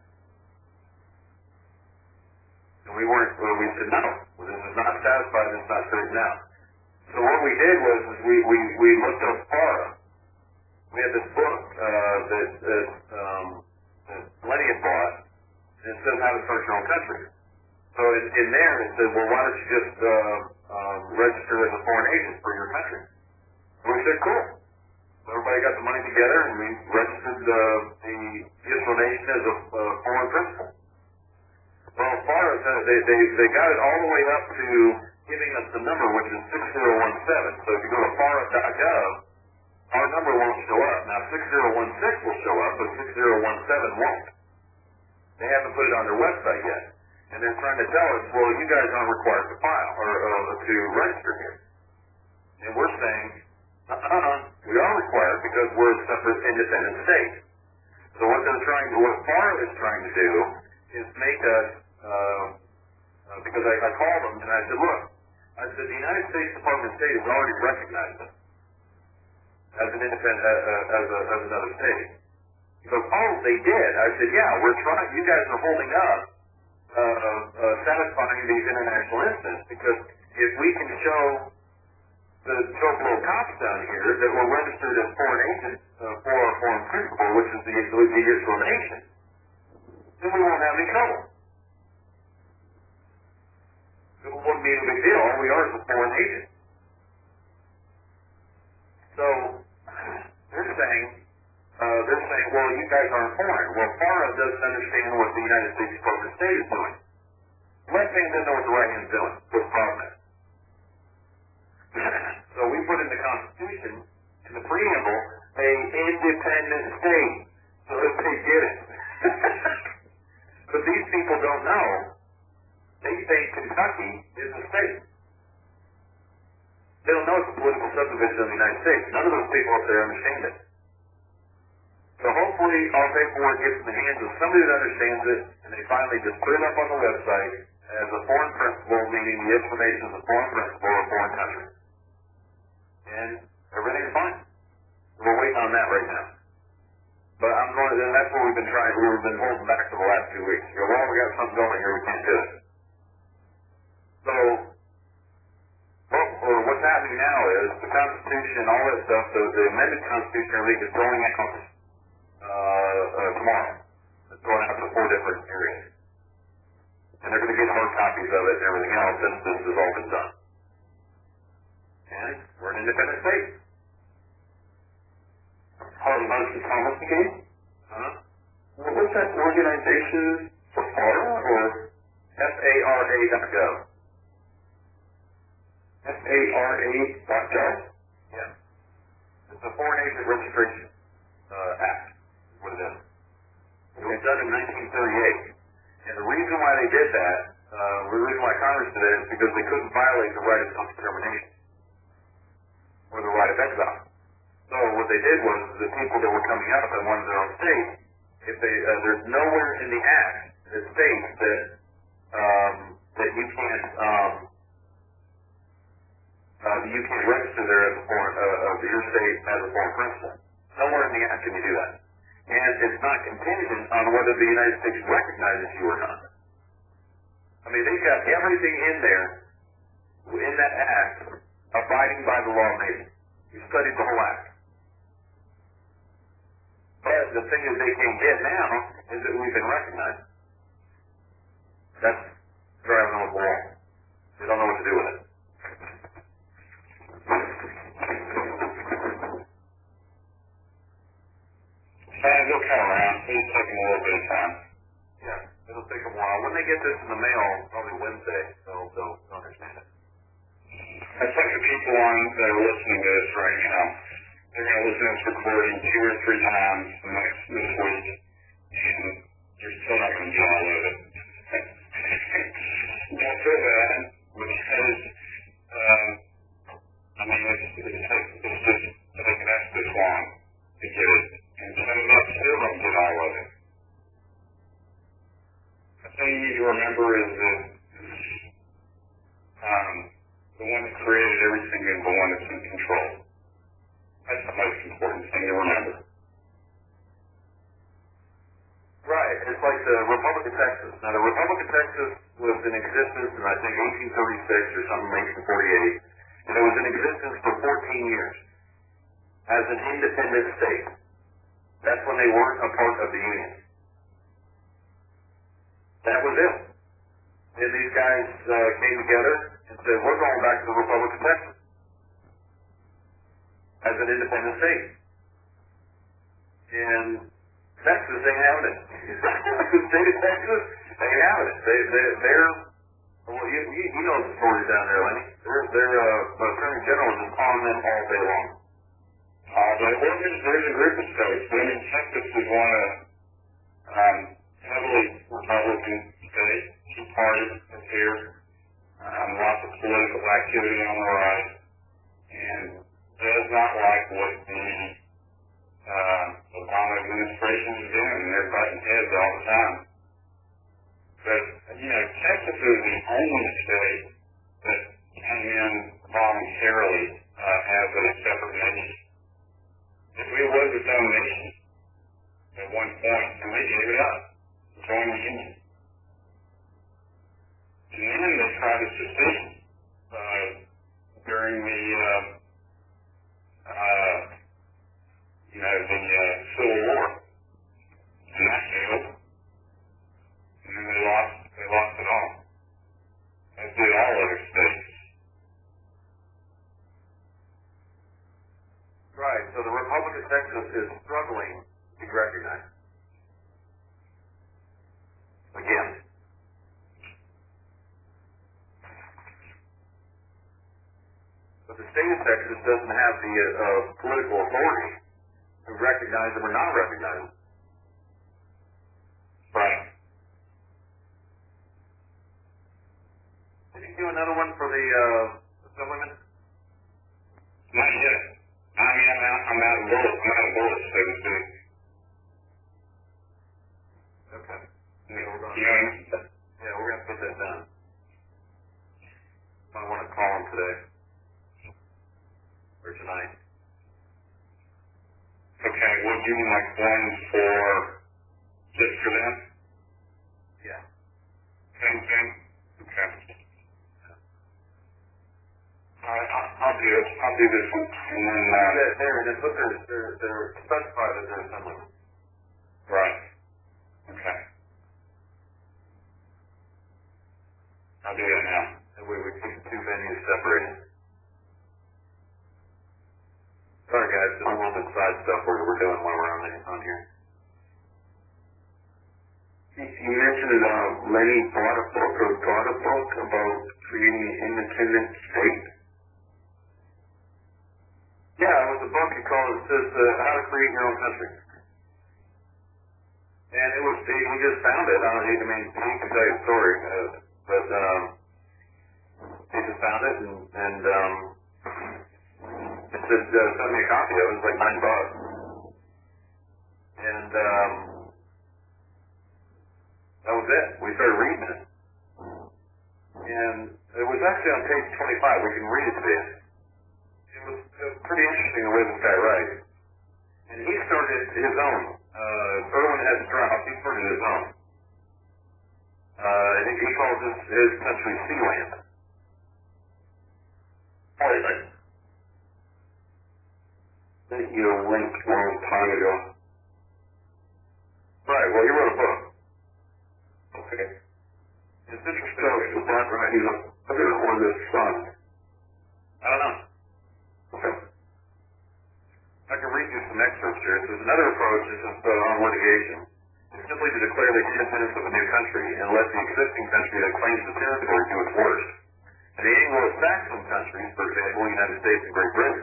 And we weren't, well, we said, no, well, this is not satisfied, this is not straightened out. So what we did was, is we, we, we looked up FARA. We had this book uh, that, that, um, that Lenny had bought, and it says how to start your own country. So in, in there, it said, well, why don't you just uh, um, register as a foreign agent for your country? And we said, cool. So everybody got the money together, and we registered uh, the explanation as a uh, foreign principal. Well, as far as uh, they, they, they got it all the way up to giving us the number, which is six zero one seven. So if you go to fara dot gov, our number won't show up. Now, six zero one six will show up, but six zero one seven won't. They haven't put it on their website yet. And they're trying to tell us, well, you guys aren't required to file, or uh, to register here. And we're saying, uh-uh, we are required because we're a separate independent state. So what they're trying to, what FARA is trying to do is make us, uh, uh, because I, I called them and I said, look, I said, the United States Department of State has already recognized us as an independent, uh, uh, as, a, as another state. He goes, oh, they did. I said, yeah, we're trying, you guys are holding up uh, uh, satisfying these international incidents, because if we can show the twelve little cops down here that were registered as foreign agents uh, for our foreign principal, which is the, the explanation, then we won't have any trouble. It wouldn't be a big deal. All we are is a foreign agent. So they're saying, uh, they're saying, well, you guys aren't foreign. Well, FARA doesn't understand what the United States Department of State is doing. Left hand doesn't know what the right hand's doing. What's the problem is? So we put in the Constitution, in the preamble, a independent state, so that they get it. But these people don't know. They think Kentucky is a state. They don't know it's a political subdivision of the United States. None of those people up there understand it. So hopefully our paperwork gets in the hands of somebody that understands it, and they finally just put it up on the website as a foreign principal, meaning the information is a foreign principal or a foreign country. And everything's fine. We're waiting on that right now. But I'm going to, and that's what we've been trying, we've been holding back for the last few weeks. You go, well, we got something going here, we can't do it. So, well, or what's happening now is the Constitution, all that stuff, the, the amended Constitution, everything is going out uh, uh, tomorrow. It's going out to four different areas. And they're going to get hard copies of it and everything else since this has all been done. And we're an independent state. Harley Hudson Thomas again? Huh? What was that organization for FARA or F A R A dot gov. F A R A dot gov? Yeah. It's a Foreign Agent Registration uh, Act, is what it is. It was done in nineteen thirty-eight. And the reason why they did that, uh, the reason why Congress did it is because they couldn't violate the right of self-determination or the right of exile. So what they did was the people that were coming up and wanted their own state, if they, uh, there's nowhere in the Act that states that um, that you can't um, uh, you can't register there as a foreign uh, of your state as a foreign principal. Nowhere in the Act can you do that, and it's not contingent on whether the United States recognizes you or not. I mean, they've got everything in there in that Act abiding by the law of nations. You studied the whole Act. But the thing that they can't get now is that we've been recognized. That's driving on the wall. They don't know what to do with it. Sam, they'll come around. It'll take them a little bit of time. Yeah, it'll take a while. When they get this in the mail, probably Wednesday, they'll, they'll understand it. That's like the people on that are listening to this right now. They're going to listen to this recording two or three times the next this week, and you're still not going to get all of it. Don't feel bad, because um, I mean, it's, it's, it's just taking us this long to get it, and some of us still don't get all of it. The thing you need to remember is that um, the one that created everything is the one that's in control. That's the most important thing to remember. Right. It's like the Republic of Texas. Now, the Republic of Texas was in existence in, I think, eighteen thirty-six or something, eighteen forty-eight. And it was in existence for fourteen years as an independent state. That's when they weren't a part of the Union. That was it. And these guys uh, came together and said, we're going back to the Republic of Texas as an independent state. And Texas ain't having it. The state of Texas ain't having it. They, they, they're, well, you, you, you know the stories down there, Lenny. Their, their uh, Attorney General is just on them all day long. Uh, but there's, there's a group of states. I mean, Texas is one of um, heavily Republican states. Two parties is here. Um, lots of political activity on the right. And does not like what the uh, Obama administration is doing. And they're butting heads all the time. But, you know, Texas is the only state that came in voluntarily uh, as a separate nation. It was its own nation at one point, and they gave it up to join the Union. And then they tried to secede uh, during the, uh, uh, you know, the uh, Civil War, and that failed. And then they lost, they lost it all, as did all other states. Right, so the Republic of Texas is struggling to be recognized. Again. But the state of Texas doesn't have the uh, political authority to recognize them or not recognize them. Right. Did you do another one for the uh, Assemblyman? Not yet. I mean, I'm out, I'm out of bullets. I'm out of bullets, so to speak. Okay. You know, we're gonna, you know, yeah, we're going to put that down. I want to call him today. Or tonight. okay, we'll do like one for, just for them? Yeah. Same thing? Okay. Alright, I'll, I'll do it. I'll do this one. And then, uh, There, there it is. Look, they're, they're, they're specified as their Assemblyman. right. Okay. I'll do that now. And we would keep the two venues separated. Sorry guys, just a little bit side stuff. stuff we're, we're doing while we're on, the, on here. You mentioned uh, Lenny bought a book or got a book about creating an independent state. Yeah, it was a book he called, it says uh, How to Create Your Own Country. And it was, he, he just found it. I, don't, I mean, he can tell you the story, uh, but um, he just found it and, and um, it said, uh, send me a copy of it. It was like nine bucks. And um, that was it. We started reading it. And it was actually on page twenty-five. We can read it today. It was, it was pretty interesting the way this guy writes. And he started his own. Uh, Erwin S. Strauss, he started his own. Uh, he, he calls his, his country Sealand. Poison. Sent you a link a long time ago. Right, well, he wrote a book. Okay. It's interesting. So, is that right? He's a other or the son? I don't know. Okay. I can read you some excerpts here. There's another approach, this is uh, on litigation. It's simply to declare the independence of a new country and let the existing country that claims the territory do its worst. In the Anglo-Saxon countries, for example, the United States and Great Britain,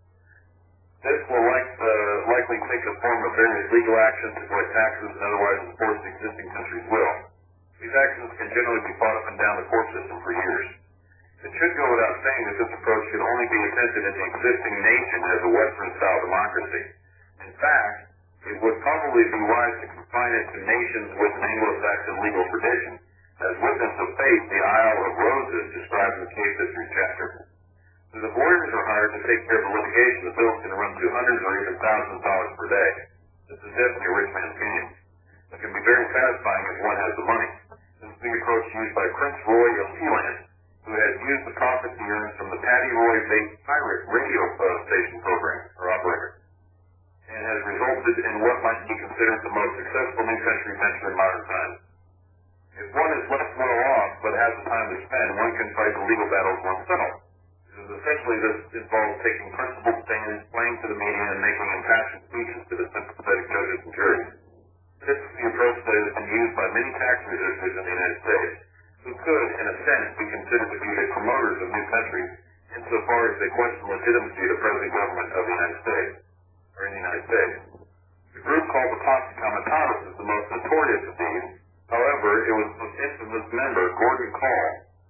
this will like, uh, likely take the form of various legal actions to collect taxes and otherwise enforce the existing country's will. These actions can generally be fought up and down the court system for years. It should go without saying that this approach can only be attempted in the existing nation as a Western-style democracy. In fact, it would probably be wise to confine it to nations with an Anglo-Saxon legal tradition, as witness of fate, the Isle of Roses described in the case history chapter. As the lawyers are hired to take care of the litigation, the bills can run to hundreds or even thousands of dollars per day. This is definitely a rich man's game. It can be very satisfying if one has the money. This is the approach used by Prince Roy of Sealand, who has used the profits he earns from the Paddy Roy-based pirate radio uh, station program, or operator, and has resulted in what might be considered the most successful new country venture in modern times. If one is less well off, but has the time to spend, one can fight the legal battles oneself. Essentially, this involves taking principled stands, playing to the media, and making impassioned speeches to the sympathetic judges and juries. This is the approach that has been used by many tax resistors in the United States, who could, in a sense, be considered to be the promoters of new countries, insofar as they question the legitimacy of the present government of the United States, or in the United States. The group called the Posse Comitatus is the most notorious of these. However, it was the infamous member, Gordon Call,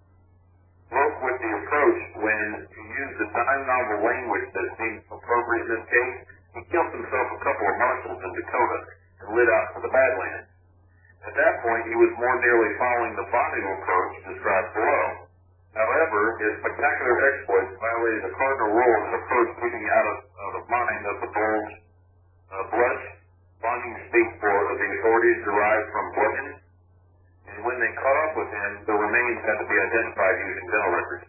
broke with the approach when he used the dime novel language that seemed appropriate in this case. He killed himself a couple of marshals in Dakota and lit out for the Badlands. At that point, he was more nearly following the Bonneville approach described below. However, his spectacular exploits violated the cardinal rule of an approach keeping out of, out of mind of the bold uh, blush, bonding speak for the authorities derived from bludgeoning. And when they caught up with him, the remains had to be identified using dental records.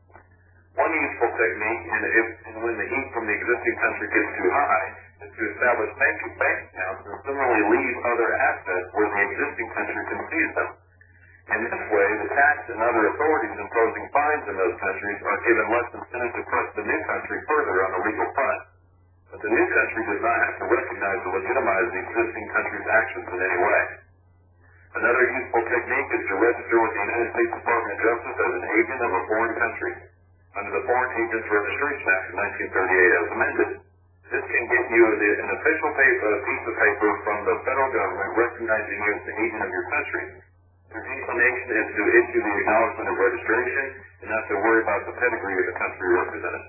One useful technique, and, if, and when the heat from the existing country gets too high, is to establish bank bank accounts and similarly leave other assets where the existing country can seize them. In this way, the tax and other authorities imposing fines in those countries are given less incentive to press the new country further on the legal front. But the new country does not have to recognize or legitimize the existing country's actions in any way. Another useful technique is to register with the United States Department of Justice as an agent of a foreign country under the Foreign Agents Registration Act of nineteen thirty-eight as amended. This can get you an official paper, a piece of paper from the federal government recognizing you as the agent of your country. Your inclination is to issue the acknowledgement of registration and not to worry about the pedigree of the country represented.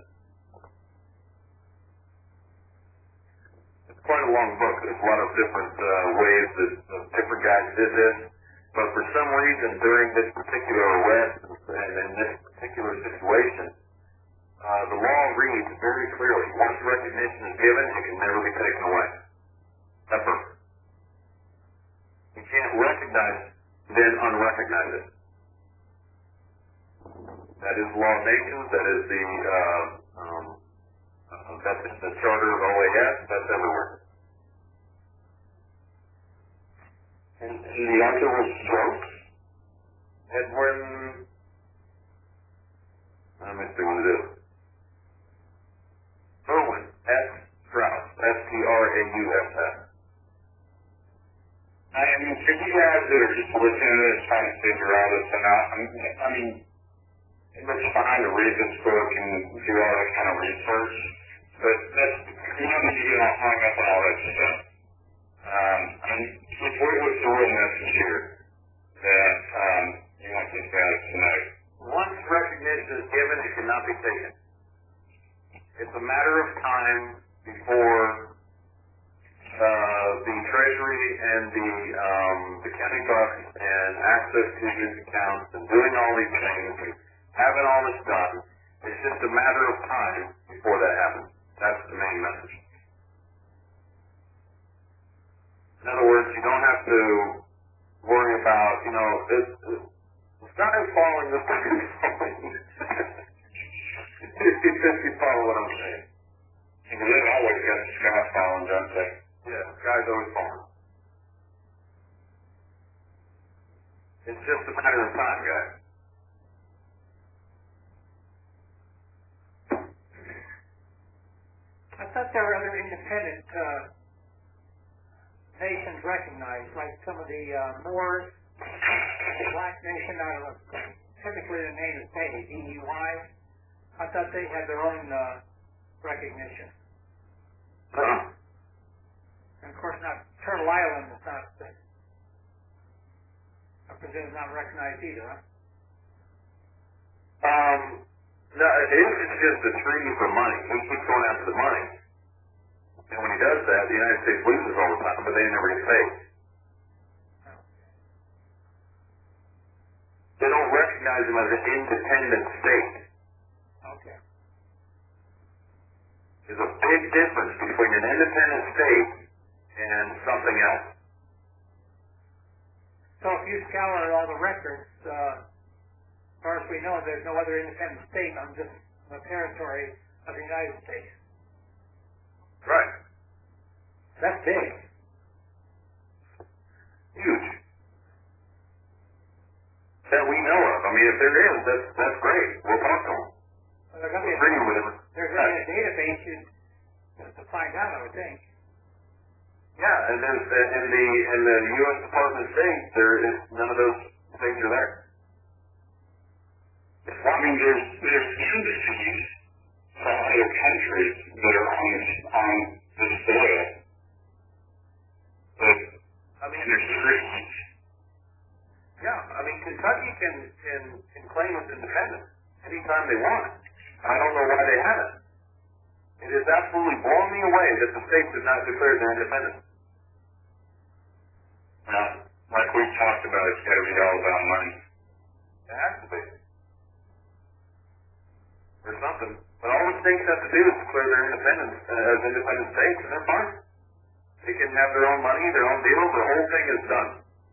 It's quite a long book. There's a lot of different uh, ways that uh, different guys did this, but for some reason during this particular arrest and in this particular situation, uh, the law reads very clearly, once recognition is given, it can never be taken away. Ever. You can't recognize it, then unrecognize it. That is law of nations, that is the, uh, um, uh, that's the charter of O A S, that's everywhere. And, and the author was Strauss? Edwin, I'm missing what it is. Erwin S. Strauss, S T R A U S S. I mean, for you guys that are just listening to this, trying to figure all this out, I mean, I mean it's fine to read this book and do all that kind of research, but that's, you don't need to get all hung up on all that stuff. Um, I mean, what, what's the real message here that um, you want these guys to know? Once recognition is given, it cannot be taken. It's a matter of time before uh, the Treasury and the um, the county bucks and access to these accounts and doing all these things and having all this done. It's just a matter of time before that happens. That's the main message. In other words, you don't have to worry about, you know, this, the sky is falling, the sky is falling. If you follow what I'm saying. Because they've always got the sky falling, don't they? Yeah, the sky's always falling. It's just a matter of time, guys. I thought there were other independent uh, nations recognized, like some of the uh, Moors, the Black Nation out of, typically the name is Bay, D E Y. I thought they had their own uh, recognition. Uh-huh. And of course, not Turtle Island is not, uh, I presume, not recognized either, huh? Um, no, it is just a treaty for money. He keeps going after the money. And when he does that, the United States loses all the time, but they never get paid. They don't recognize him as an independent state. Okay. There's a big difference between an independent state and something else. So if you scour all the records, uh, as far as we know, there's no other independent state on this on the territory of the United States. Right. That's big. Huge. That we know of. I mean, if there is, that's, that's great. We'll talk to them. Well, there's going to be a, Agree with them. there's going to be a database you, to find out, I would think. Yeah, and there's in the in the U S Department of State, there is none of those things are there. I mean, there's there's embassies from other countries that are on this on this soil, but I mean, there's treaties. yeah, I mean, Kentucky can can can claim its independence anytime they want. I don't know why they haven't. It has absolutely blown me away that the states have not declared their independence. Now, like we talked about, it's got to be all about money. It has to be. Or something. But all the states have to do is declare their independence uh, as independent states, and they're fine. They can have their own money, their own deal, the whole thing is done.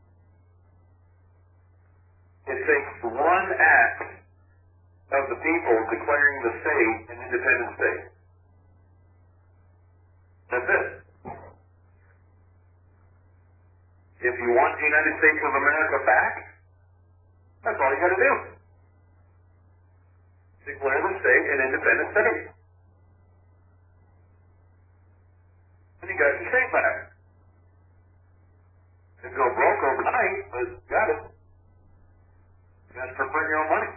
It takes one act of the people declaring the state an independent state. That's it. If you want the United States of America back, that's all you got to do. Declare the state an independent state. And you got your state back. It's go broke overnight, but you got it. You got to print your own money.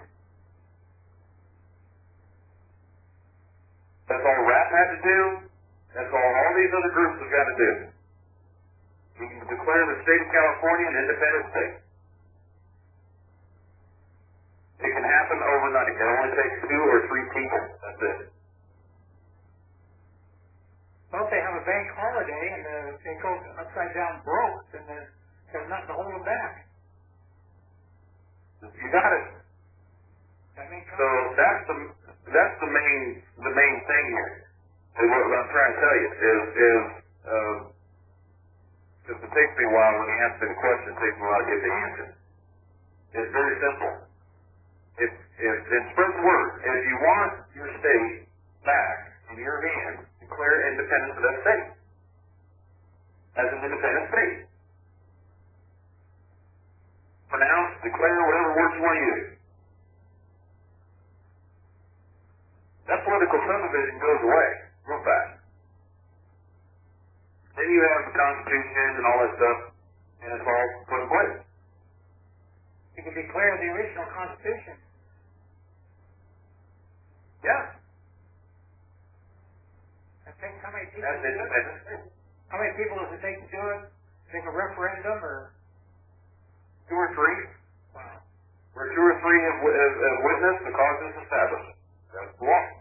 That's all R A P had to do. That's all all these other groups have got to do. We can declare the state of California an independent state. It can happen overnight. It only takes two or three people. That's it. Well, if they have a bank holiday and uh, they go upside down broke, then there's, there's nothing to hold them back. You got it. That makes So that's the that's the main the main thing here. And what I'm trying to tell you is is uh, because it takes me a while when you answer the question, it takes me a while to get the answer. It's very simple. If if in spread the word, if you want your state back in your hands, declare independence of that state as an independent state. Pronounce, declare, whatever words you want to use. That political subdivision goes away real fast. Constitution and all that stuff, and it's all put in place. You can declare the original Constitution. Yeah. And think how many people. That's independent. How many people does it take to do it? Take a referendum or? Two or three. Wow. Where two or three have, have, have witnessed, the cause is established. That's the law.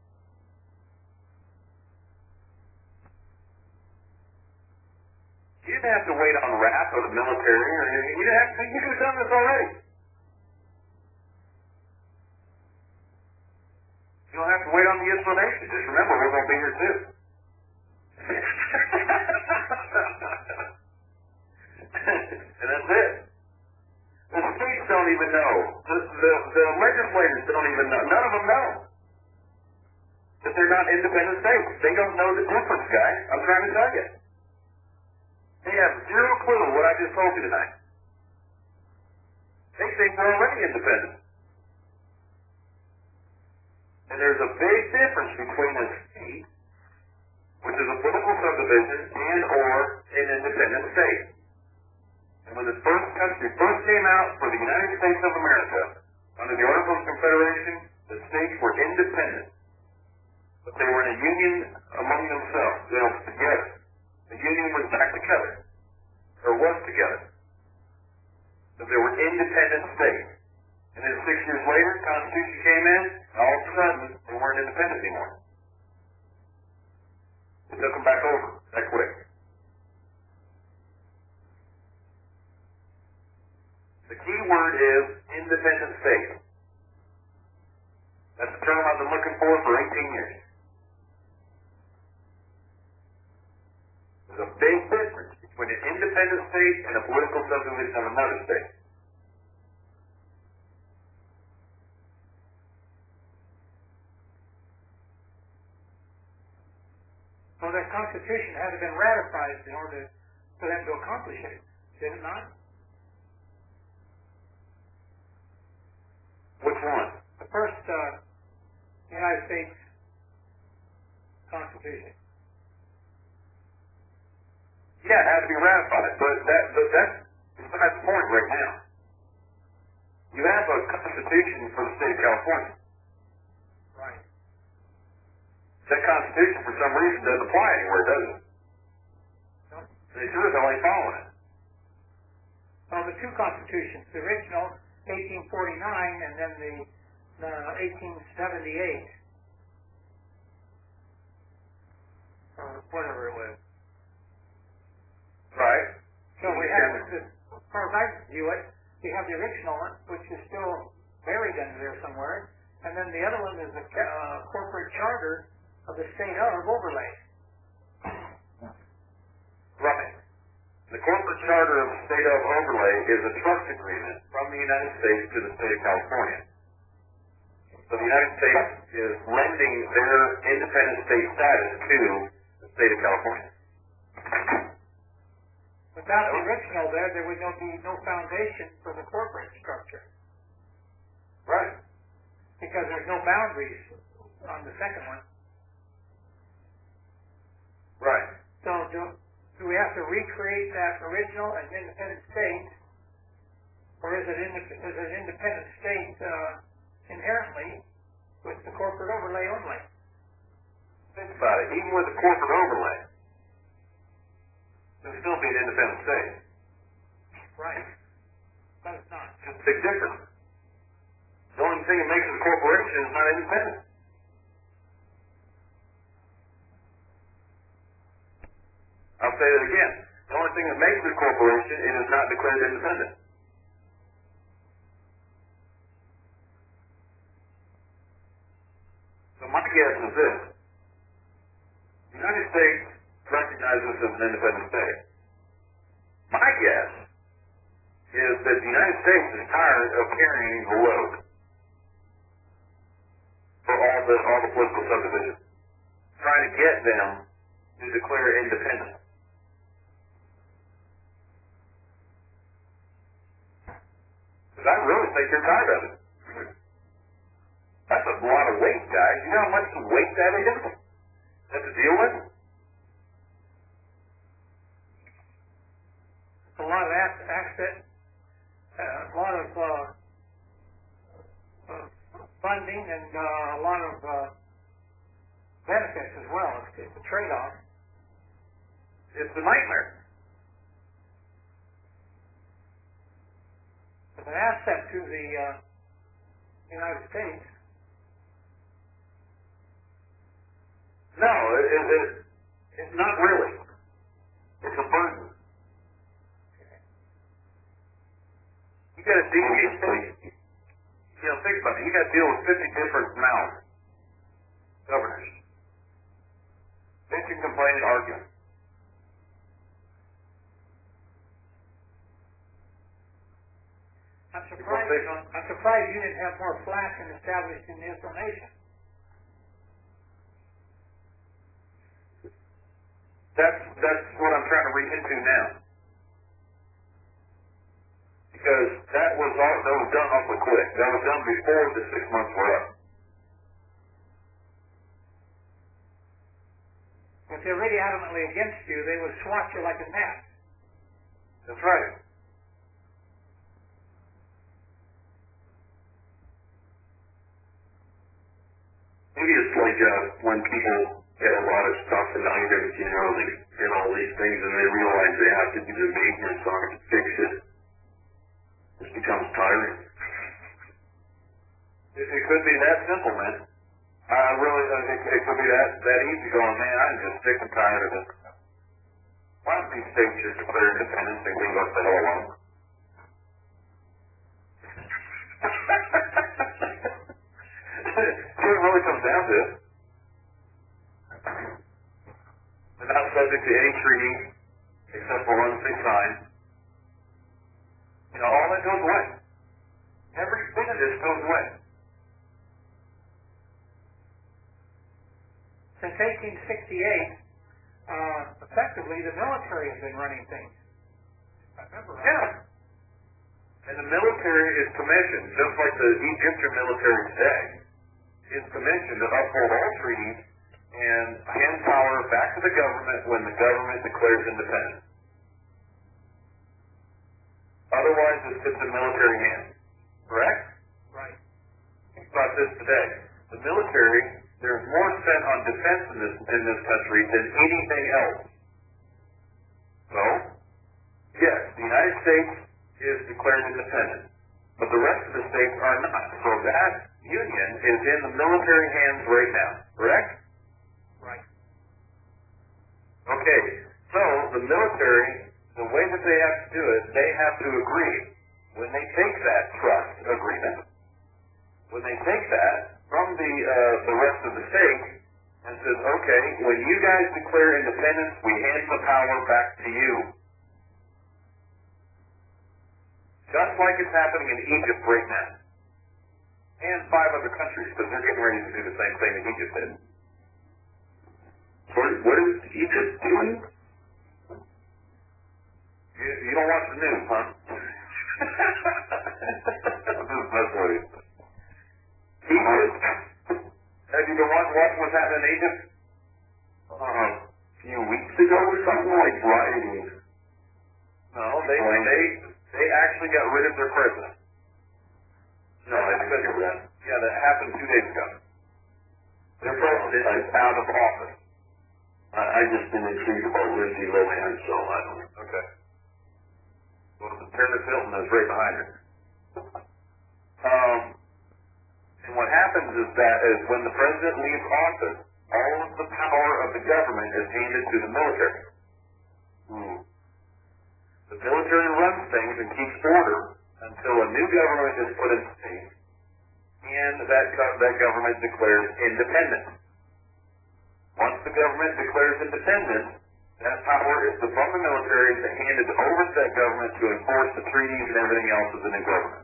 You didn't have to wait on R A P or the military or anything. You didn't have to. You could have done this already. You don't have to wait on the explanation. Just remember, we're going to be here too. And that's it. The states don't even know. The, the, the legislators don't even know. None of them know that they're not independent states. They don't know the difference, guys. I'm trying to tell you. They have zero clue what I just told you tonight. They think they're already independent. And there's a big difference between a state, which is a political subdivision, and or an independent state. And when this first country first came out for the United States of America, under the Articles of Confederation, the states were independent. But they were in a union among themselves, you know, together. The union was back together, or was together. But they were independent states. And then six years later, the Constitution came in, and all of a sudden, they weren't independent anymore. They took them back over that quick. The key word is independent state. That's the term I've been looking for for eighteen years. There's a big difference between an independent state and a political subdivision of another state. Well, that Constitution had to been ratified in order for them to accomplish it, did it not? Which one? The first uh, United States Constitution. Yeah, it had to be ratified, but that but that's besides the point right now. You have a constitution for the state of California. Right. That constitution, for some reason, doesn't apply anywhere, does it? No. They sure as hell ain't following it. Well, the two constitutions, the original eighteen forty-nine and then the uh, eighteen seventy-eight, or whatever it was. Right. So we have, the, as far as I view it, we have the original one, which is still buried under there somewhere, and then the other one is the uh, corporate charter of the state of overlay. Right. The corporate charter of the state of overlay is a trust agreement from the United States to the state of California. So the United States is lending their independent state status to the state of California. Without the original there, there would no, be no foundation for the corporate structure. Right. Because there's no boundaries on the second one. Right. So do, do we have to recreate that original and independent state, or is it, in, is it an independent state uh, inherently with the corporate overlay only? Think about it. Even with the corporate overlay, it'll still be an independent state. Right. But it's not. It's a big difference. The only thing that makes it a corporation is not independent. I'll say that again. The only thing that makes it a corporation, it is not declared independent. So my guess is this. The United States recognizes us as an independent state. My guess is that the United States is tired of carrying the load for all the all the political subdivisions, trying to get them to declare independence. Because I really think they're tired of it. That's a lot of weight, guys. You know how much weight that is? Have to deal with? of ac- access, uh, a lot of uh, uh, funding, and uh, a lot of uh, benefits as well. It's, it's a trade-off. It's a nightmare. It's an asset to the uh, United States. No, it, it, it, it's not really. It's a burden. You got to deal with, you know, think about it. You got to deal with fifty different mouths, governors. Bitch and complain and argue. I'm surprised, I'm surprised you didn't have more flashing established in the information. That's that's what I'm trying to read into now. Because that was all, that was done awfully quick. That was done before the six months were up. If they're really adamantly against you, they would swat you like a gnat. That's right. Maybe it's like uh, when people get a lot of stuff and items, you know, they get all these things and they realize they have to do the maintenance on it to fix it. It becomes tiring. It, it could be that simple, man. I really, uh, it, it could be that, that easy going, man, I'm just sick and tired of it. Why don't these states just declare independence and leave us the hell alone? That's what it really comes down to. They're not subject to any treaty except for ones they sign. You know, all that goes away. Every bit of this goes away. Since eighteen sixty-eight, uh, effectively the military has been running things. I remember right. Yeah. And the military is commissioned, just like the Egyptian military today, is commissioned to uphold all treaties and hand power back to the government when the government declares independence. Otherwise, it sits in military hands. Correct? Right. Think about this today. The military, there's more spent on defense in this in this country than anything else. So, yes, the United States is declared independent, but the rest of the states are not. So that union is in the military hands right now. Correct? Right. Okay. So the military, the way that they have to do it, they have to agree. When they take that trust agreement, when they take that from the uh, the rest of the state and says, okay, when you guys declare independence, we hand the power back to you. Just like it's happening in Egypt right now. And five other countries, because they're getting ready to do the same thing that Egypt did. What, what is Egypt doing? You, you don't watch the news, huh? That's what it is. Egypt. Have you been watching, watching what's happening in Egypt? Uh, a few weeks ago or something, like rioting. No, they, they, they actually got rid of their president. No, I didn't hear that. Yeah, that happened two days ago. Their president is out of office. I, I just been intrigued about Lindsay Lohan, so I don't know. Okay. Well, Paris Hilton is right behind her. Um, and what happens is that is when the president leaves office, all of the power of the government is handed to the military. Hmm. The military runs things and keeps order until a new government is put in place, and that go- that government declares independence. Once the government declares independence, that power is from the military to hand it over to that government to enforce the treaties and everything else of the new government.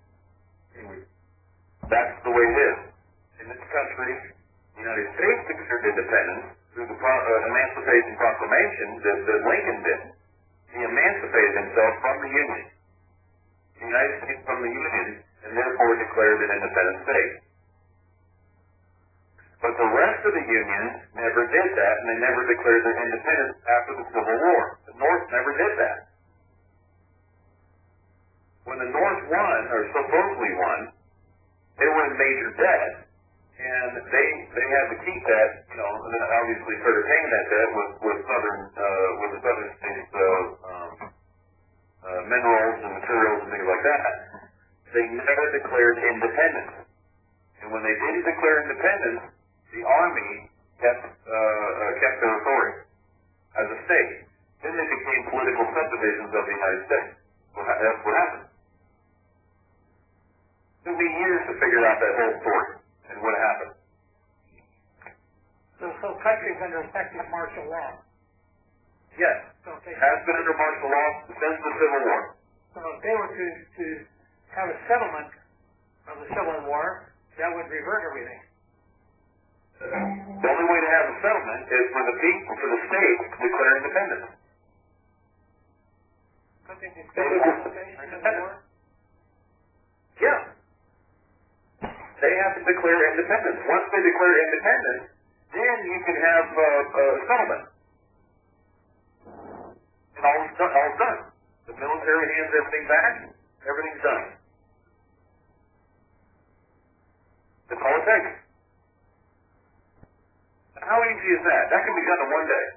That's the way it is. In this country, the United States declared independence through the Pro- uh, Emancipation Proclamation that, that Lincoln did. He emancipated himself from the Union. The United States from the Union, and therefore declared an independent state. But the rest of the Union never did that, and they never declared their independence after the Civil War. The North never did that. when the North won, or supposedly won, they were in major debt, and they they had to keep that, you know, and then obviously started paying that debt with with southern uh, with the southern states uh, um, uh, minerals and materials and things like that. They never declared independence, and when they didn't declare independence, the army kept uh, uh, kept their authority as a state. Then they became political subdivisions of the United States. Well, that's what happened. It took me years to figure out that whole story and what happened. So, so countries under effective martial law. Yes, So if they, has been under martial law since the Civil War. so if they were to, to have a settlement of the Civil War, that would revert everything. The only way to have a settlement is for the people, for the state, to declare independence. Could they declare participation in the war? Yeah. They have to declare independence. Once they declare independence, then you can have uh, a settlement. And all is done. All is done. The military hands everything back. Everything's done. That's all it takes. How easy is that? That can be done in one day.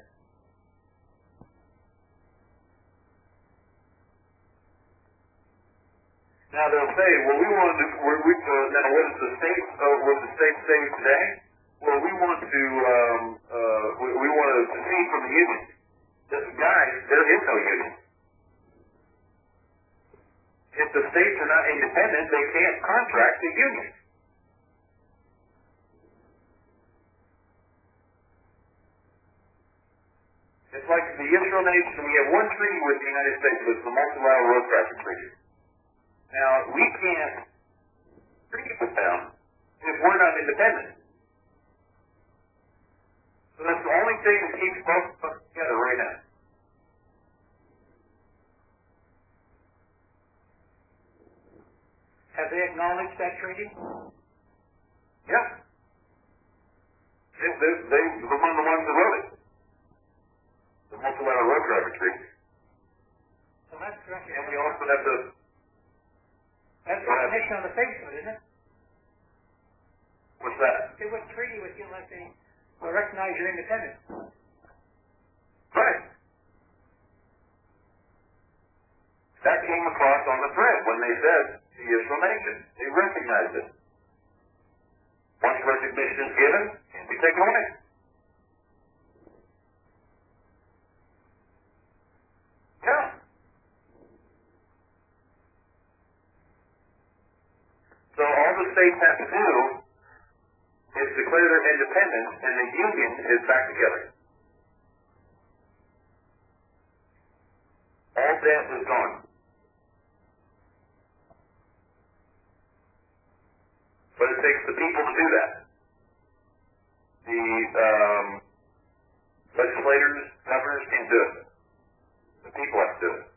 Now they'll say, well, we want to, we, we, uh, now what is the state, uh, what the state saying today? Well, we want to, um, uh, we, we want to secede from the union. The guys, there is no union. If the states are not independent, they can't contract the union. It's like the Israel nation, we have one treaty with the United States, it's the Multilateral Road Traffic Treaty. Now, we can't treat with them if we're not independent. So that's the only thing that keeps both of us together right now. Have they acknowledged that treaty? Yeah. They, they, they were one of the ones that wrote it. The Multilateral Road Traffic Treaty. So that's correct. And we also have the... That's recognition on the face of it, isn't it? What's that? They wouldn't treat you with you unless they will recognize your independence. Right. That came across on the thread when they said the Israel nation. They recognized it. Once recognition is given, it can be taken away. Yeah. So all the states have to do is declare their independence, and the union is back together. All debt is gone. But it takes the people to do that. The um, legislators, governors can't do it. The people have to do it.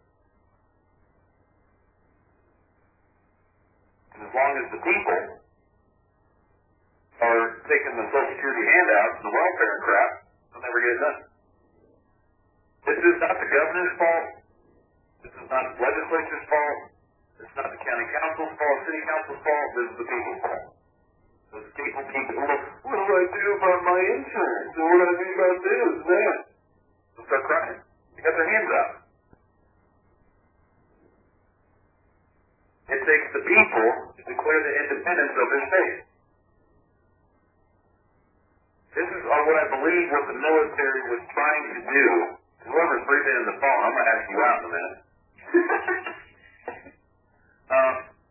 And as long as the people are taking the Social Security handouts and the welfare and crap, they'll never get it done. This is not the governor's fault. This is not the legislature's fault. This is not the county council's fault, city council's fault. This is the people's fault. So the people keep, well, what do I do about my insurance? And what do I do about this and that? They'll start crying. They got their hands up. It takes the people to declare the independence of their state. This is what I believe what the military was trying to do. Whoever's breathing in the phone, I'm going to ask you out in a minute. um,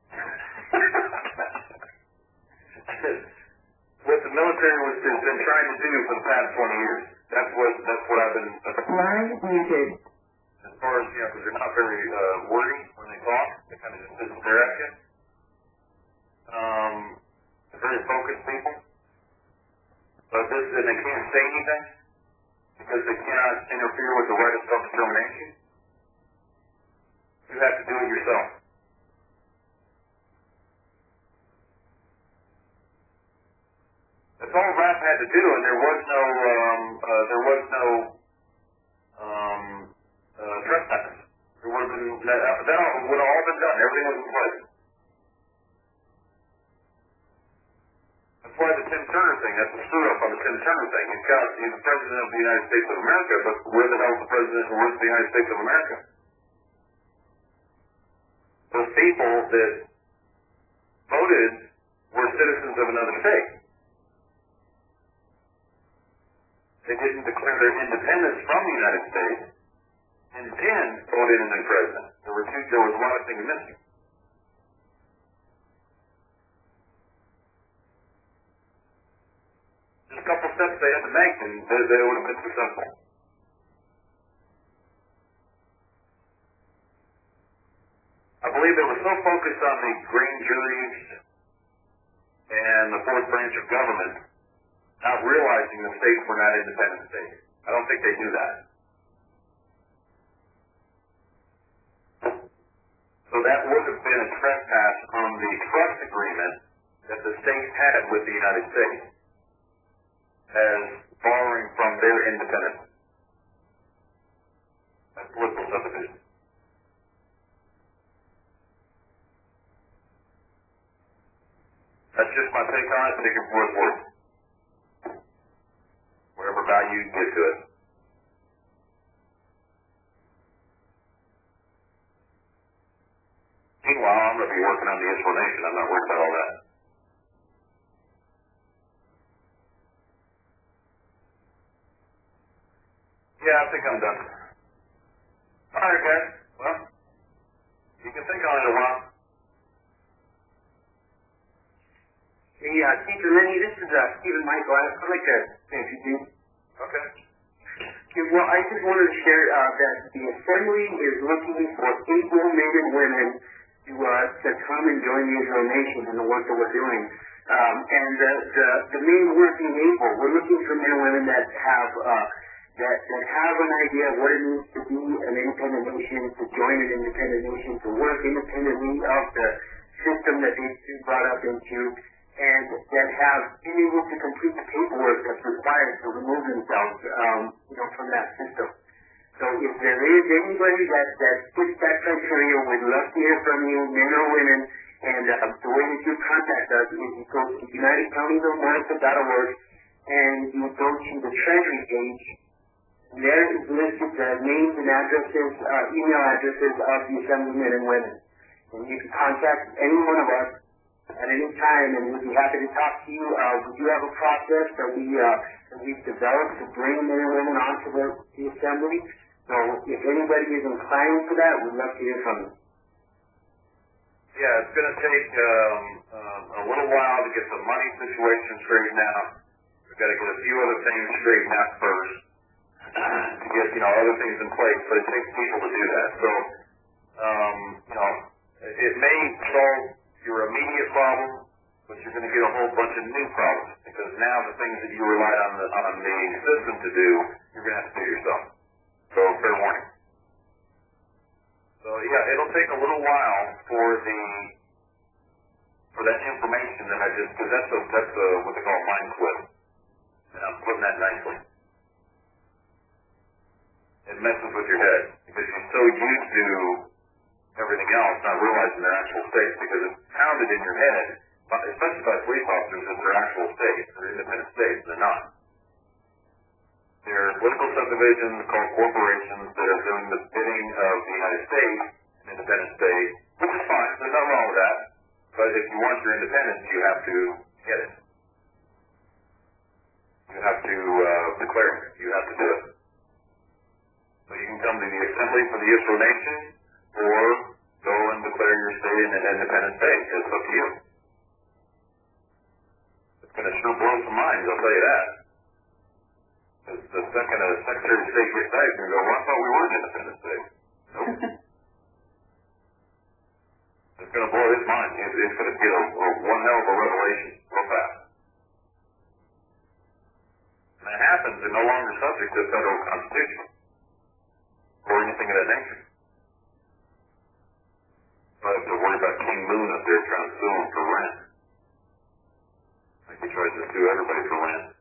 what the military was, has been trying to do for the past twenty years. That's what that's what I've been. Line muted. As far as, you know, because they're not very uh, wordy when they talk. They kind of just sit and stare at you. Um, they're very focused people. But this, and they can't say anything because they cannot interfere with the right of self-determination. You have to do it yourself. That's all RAP had to do, and there was no, um, uh, there was no um, uh, trespass. There would have and that, that all would have all been done. Everything was in place. That's why the Tim Turner thing, that's a screw-up on the Tim Turner thing. He's got, he's the President of the United States of America, but where the hell is the President who runs the United States of America? Those people that voted were citizens of another state. They didn't declare their independence from the United States and then voted in a new president. There were two, there was a lot of things missing. Just a couple steps they had to make and they, they would have been successful. I believe they were so focused on the grand juries and the fourth branch of government, not realizing the states were not independent states. I don't think they knew that. So that would have been a trespass on the trust agreement that the states had with the United States as borrowing from their independence. That's political subdivision. That's just my take on it. Take it for what it's worth. Whatever value you get to it. Meanwhile, I'm going to be working on the explanation. I'm not worried about all that. Yeah, I think I'm done. All right, guys. Well, you can think on it a while. Hey, uh, Teacher Lenny, this is uh, Stephen Michael. I'd like to thank you. Okay. Okay, well, I just wanted to share uh, that the Assembly is looking for able men and women to uh, to come and join the Israel Nation in the work that we're doing. Um, and the, the the main word being able, we're looking for men and women that have uh, that that have an idea of what it means to be an independent nation, to join an independent nation, to work independently of the system that they've been brought up into, and that have been able to complete the paperwork that's required to remove themselves, um, you know, from that system. So if there is anybody that, that fits that criteria, we'd love to hear from you, men or women, and uh, the way that you contact us is you go to united counties of america dot org and you go to the Treasury page. There is listed the names and addresses, uh, email addresses of the Assemblymen and women. And you can contact any one of us at any time, and we'd be happy to talk to you. Uh, we do have a process that we uh, that we've developed to bring men and women onto the, the assembly. So if anybody is inclined for that, we'd love to hear from you. Yeah, it's going to take um, um, a little while to get the money situation straightened out. We've got to get a few other things straightened out first to get, you know, other things in place, but it takes people to do that. So, um, you know, it may solve your immediate problem, but you're going to get a whole bunch of new problems because now the things that you relied on the on the system to do, you're going to have to do yourself. So fair warning. So yeah, it'll take a little while for the for that information that I just because that's a that's a what they call a mind flip, and I'm putting that nicely. It messes with your head because you're so used to everything else, not realizing their actual states, because it's pounded in your head, especially by police officers, that they're actual states, they're independent states, they're not. They're political subdivisions called corporations that are doing the bidding of the United States, an independent state, which is fine, there's nothing wrong with that, but if you want your independence, you have to get it. You have to uh, declare it, you have to do it. So you can come to the Assembly for the Israel Nation, or go and declare your state an independent state. It's up to you. It's going to sure blow some minds, I'll tell you that. Because the second a Secretary of State gets back, you're going to go, well, I thought we were an independent state. Nope. It's going to blow his mind. It's, it's going to get a, a one hell of a revelation real fast. When that happens, they're no longer subject to the federal constitution or anything of that nature. I have to worry about King Moon up there trying to sue him for rent. Like he tries to sue everybody for rent.